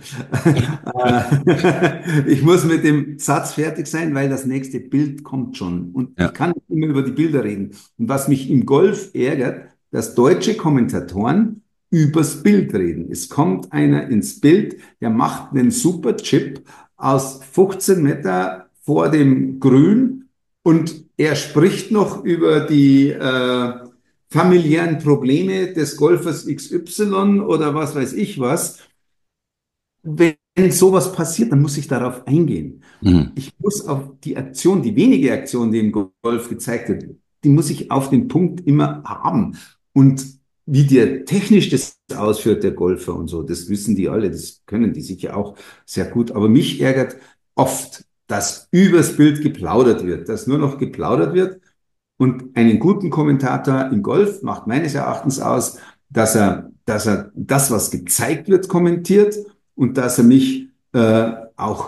Äh, Ich muss mit dem Satz fertig sein, weil das nächste Bild kommt schon. Und ich Ja. kann nicht immer über die Bilder reden. Und was mich im Golf ärgert, dass deutsche Kommentatoren übers Bild reden. Es kommt einer ins Bild, der macht einen super Chip aus fünfzehn Meter vor dem Grün und er spricht noch über die äh, familiären Probleme des Golfers X Y oder was weiß ich was. Wenn sowas passiert, dann muss ich darauf eingehen. Mhm. Ich muss auf die Aktion, die wenige Aktion, die im Golf gezeigt wird, die muss ich auf den Punkt immer haben. Und wie der technisch das ausführt, der Golfer und so, das wissen die alle, das können die sicher auch sehr gut. Aber mich ärgert oft, dass übers Bild geplaudert wird, dass nur noch geplaudert wird. Und einen guten Kommentator im Golf macht meines Erachtens aus, dass er, dass er das, was gezeigt wird, kommentiert und dass er mich äh, auch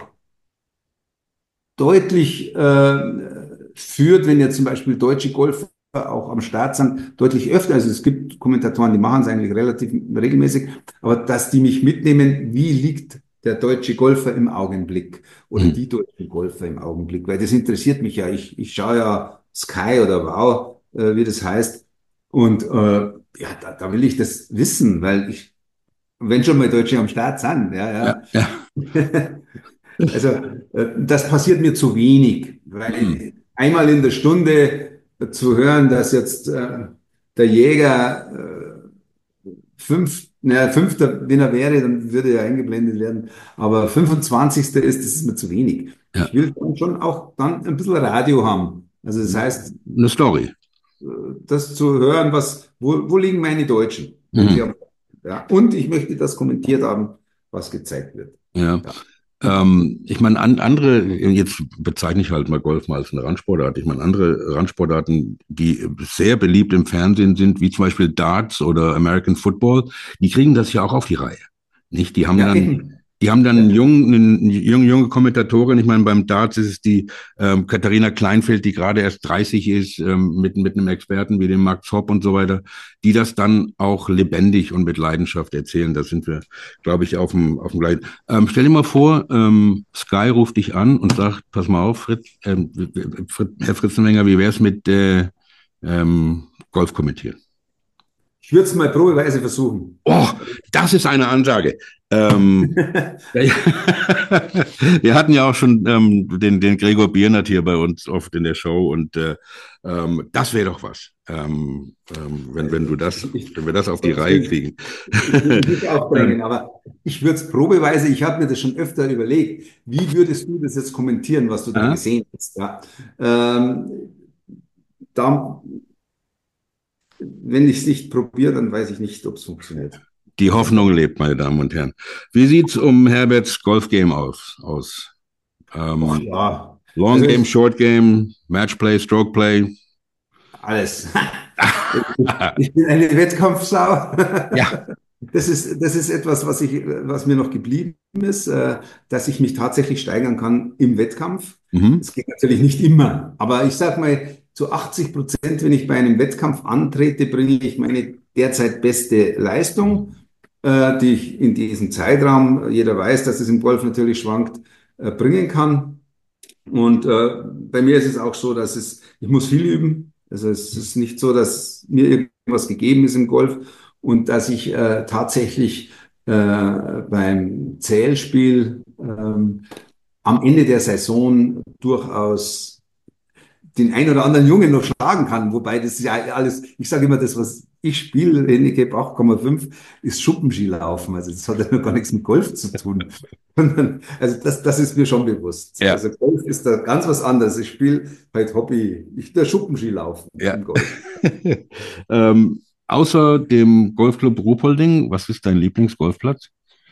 deutlich äh, führt, wenn ja zum Beispiel deutsche Golfer auch am Start sind, deutlich öfter. Also es gibt Kommentatoren, die machen es eigentlich relativ regelmäßig, aber dass die mich mitnehmen, wie liegt der deutsche Golfer im Augenblick oder Mhm. die deutschen Golfer im Augenblick, weil das interessiert mich ja. Ich, ich schaue ja Sky oder Wow, äh, wie das heißt. Und äh, ja, da, da will ich das wissen, weil ich, wenn schon mal Deutsche am Start sind, ja, Ja, ja. ja. Also, äh, das passiert mir zu wenig, Mhm. weil einmal in der Stunde zu hören, dass jetzt äh, der Jäger äh, fünf, naja, fünfter, wenn er wäre, dann würde er eingeblendet werden, aber fünfundzwanzigster ist, das ist mir zu wenig. Ja. Ich will dann schon auch dann ein bisschen Radio haben. Also das heißt, Eine Story. äh, das zu hören, was, wo, wo liegen meine Deutschen, wenn sie Mhm. am, ja, und ich möchte das kommentiert haben, was gezeigt wird. Ja. Ja. Ähm, ich meine, an, andere, jetzt bezeichne ich halt mal Golf mal als eine Randsportart. Ich meine, andere Randsportarten, die sehr beliebt im Fernsehen sind, wie zum Beispiel Darts oder American Football, die kriegen das ja auch auf die Reihe. Nicht? Die haben Ja, dann, eben. die haben dann Ja. einen jungen, eine junge, junge Kommentatorin. Ich meine, beim Darts ist es die ähm, Katharina Kleinfeld, die gerade erst dreißig ist, ähm, mit, mit einem Experten wie dem Max Hopp und so weiter, die das dann auch lebendig und mit Leidenschaft erzählen. Da sind wir, glaube ich, auf dem, auf dem gleichen. Ähm, stell dir mal vor, ähm, Sky ruft dich an und sagt, pass mal auf, Fritz, ähm, Fritz, Herr Fritzenwenger, wie wär's mit äh, ähm, Golf kommentieren? Ich würde es mal probeweise versuchen. Oh, das ist eine Ansage. Ähm, wir hatten ja auch schon ähm, den, den Gregor Biernert hier bei uns oft in der Show und äh, ähm, das wäre doch was, ähm, ähm, wenn, wenn du das, Ich, wenn wir das auf die Gottes Reihe Willen, kriegen. ich will mich nicht aufdrängen, aber ich würde es probeweise, ich habe mir das schon öfter überlegt, wie würdest du das jetzt kommentieren, was du da Ja? gesehen hast? Ja? Ähm, da, wenn ich es nicht probiere, dann weiß ich nicht, ob es funktioniert. Die Hoffnung lebt, meine Damen und Herren. Wie sieht's um Herberts Golfgame aus? aus? Ach Ähm, ja, Long also Game, ich, Short Game, Matchplay, Stroke Play. alles. Ich bin eine Wettkampfsau. Ja. Das ist, das ist etwas, was ich, was mir noch geblieben ist, äh, dass ich mich tatsächlich steigern kann im Wettkampf. Mhm. Es geht natürlich nicht immer, aber ich sag mal, zu achtzig Prozent, wenn ich bei einem Wettkampf antrete, bringe ich meine derzeit beste Leistung, äh, die ich in diesem Zeitraum, jeder weiß, dass es im Golf natürlich schwankt, äh, bringen kann. Und äh, bei mir ist es auch so, dass es, ich muss viel üben. Also es ist nicht so, dass mir irgendwas gegeben ist im Golf und dass ich äh, tatsächlich äh, beim Zählspiel ähm, am Ende der Saison durchaus den ein oder anderen Jungen noch schlagen kann. Wobei das ist ja alles, ich sage immer, das, was ich spiele, Handicap acht Komma fünf, ist Schuppenskilaufen. Also das hat ja noch gar nichts mit Golf zu tun. Also das, das ist mir schon bewusst. Ja. Also Golf ist da ganz was anderes. Ich spiele halt Hobby, ich der Schuppenskilaufen Ja. im Golf. ähm, außer dem Golfclub Ruhpolding, was ist dein Lieblingsgolfplatz?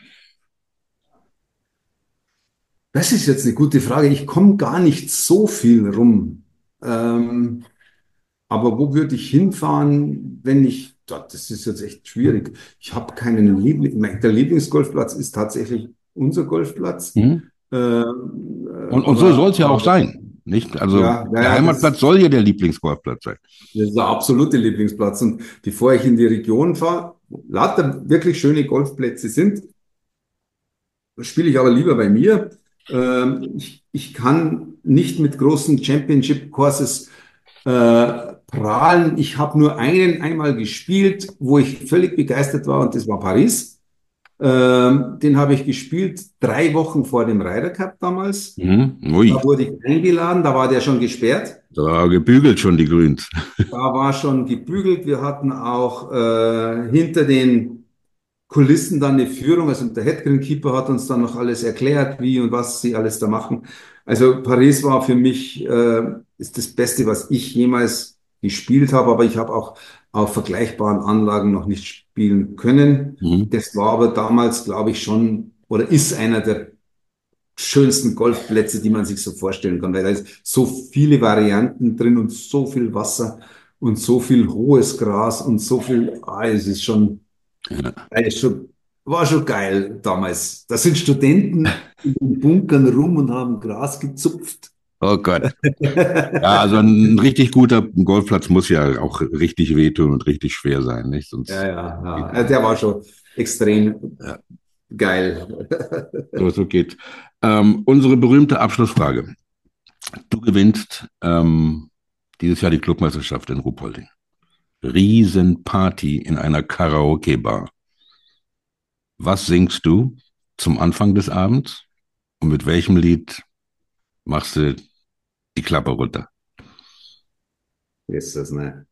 Das ist jetzt eine gute Frage. Ich komme gar nicht so viel rum. Ähm, aber wo würde ich hinfahren, wenn ich, das ist jetzt echt schwierig. Ich habe keinen Liebling. Der Lieblingsgolfplatz ist tatsächlich unser Golfplatz. Mhm. Ähm, Und, äh, und so soll aber, es ja auch aber sein. Nicht? Also ja, der naja, Heimatplatz das, soll ja der Lieblingsgolfplatz sein. das ist der absolute Lieblingsplatz. Und bevor ich in die Region fahre, wo lauter wirklich schöne Golfplätze sind, spiele ich aber lieber bei mir. Ähm, ich, ich kann nicht mit großen Championship-Courses äh, prahlen. Ich habe nur einen einmal gespielt, wo ich völlig begeistert war, und das war Paris. Ähm, den habe ich gespielt drei Wochen vor dem Ryder Cup damals. Mhm. Da Ui, wurde ich eingeladen, da war der schon gesperrt. da war gebügelt schon die Grüns. Da war schon gebügelt. Wir hatten auch äh, hinter den Kulissen dann eine Führung. Also der Headgreen-Keeper hat uns dann noch alles erklärt, wie und was sie alles da machen. Also Paris war für mich äh, ist das Beste, was ich jemals gespielt habe, aber ich habe auch auf vergleichbaren Anlagen noch nicht spielen können. Mhm. Das war aber damals, glaube ich, schon oder ist einer der schönsten Golfplätze, die man sich so vorstellen kann, weil da ist so viele Varianten drin und so viel Wasser und so viel hohes Gras und so viel, ah, es ist schon, Ja. es ist schon, war schon geil damals. Da sind Studenten in den Bunkern rum und haben Gras gezupft. Oh Gott. Ja, also ein richtig guter Golfplatz muss ja auch richtig wehtun und richtig schwer sein, nicht? Sonst Ja, ja, ja. Also der war schon extrem ja, geil. so, so geht. Ähm, unsere berühmte Abschlussfrage. Du gewinnst ähm, dieses Jahr die Clubmeisterschaft in Ruhpolding. Riesenparty in einer Karaoke-Bar. Was singst du zum Anfang des Abends und mit welchem Lied machst du die Klappe runter? Ist das, ne?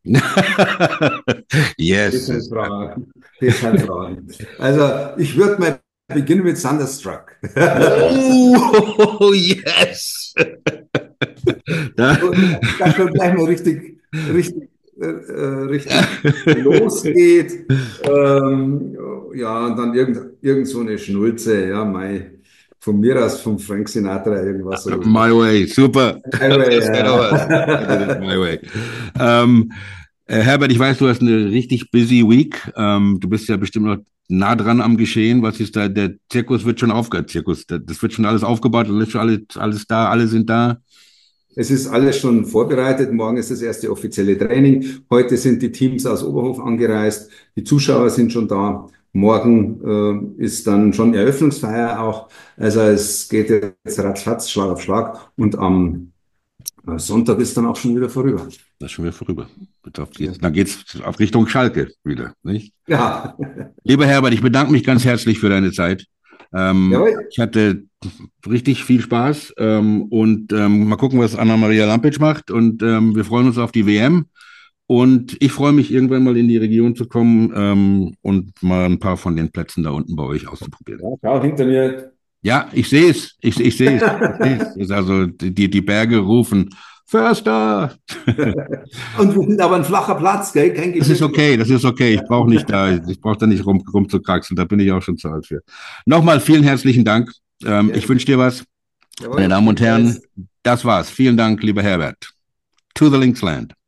Yes. Das Fragen. Das sind Fragen. Also, ich würde mal beginnen mit Thunderstruck. Oh, yes. Da, Da schon gleich mal richtig, richtig, äh, richtig losgeht. Ähm, ja, und dann irgend, irgend so eine Schnulze, ja, mei. Von mir aus von Frank Sinatra irgendwas. Oder so. My Way, super. Highway, Das wäre doch was. My Way. Ähm, äh, Herbert, ich weiß, du hast eine richtig busy Week. Ähm, du bist ja bestimmt noch nah dran am Geschehen. Was ist da? Der Zirkus wird schon aufgebaut. Zirkus, das wird schon alles aufgebaut, das ist schon alles, alles da, alle sind da. Es ist alles schon vorbereitet. Morgen ist das erste offizielle Training. Heute sind die Teams aus Oberhof angereist. Die Zuschauer sind schon da. Morgen äh, ist dann schon Eröffnungsfeier auch. Also es geht jetzt ratzfatz, Schlag auf Schlag. Und am äh, Sonntag ist dann auch schon wieder vorüber. Das ist schon wieder vorüber. Dann geht's auf Richtung Schalke wieder, nicht? Ja. Lieber Herbert, ich bedanke mich ganz herzlich für deine Zeit. Ähm, Jawohl. ich hatte richtig viel Spaß ähm, und ähm, mal gucken, was Anna-Maria Lampic macht und ähm, wir freuen uns auf die W M und ich freue mich, irgendwann mal in die Region zu kommen ähm, und mal ein paar von den Plätzen da unten bei euch auszuprobieren. Ja, schau hinter mir. Ja, ich sehe es, ich, ich sehe es. Also die, die Berge rufen, Förster! Und wir sind aber ein flacher Platz, gell? Kein Das ist okay, das ist okay. Ich brauche nicht da, ich brauche da nicht rum, rumzukraxeln, da bin ich auch schon zu alt für. Nochmal vielen herzlichen Dank. Ähm, ja. Ich wünsche dir was. Jawohl, meine Damen und Herren, das war's. Vielen Dank, lieber Herbert. To the Linksland.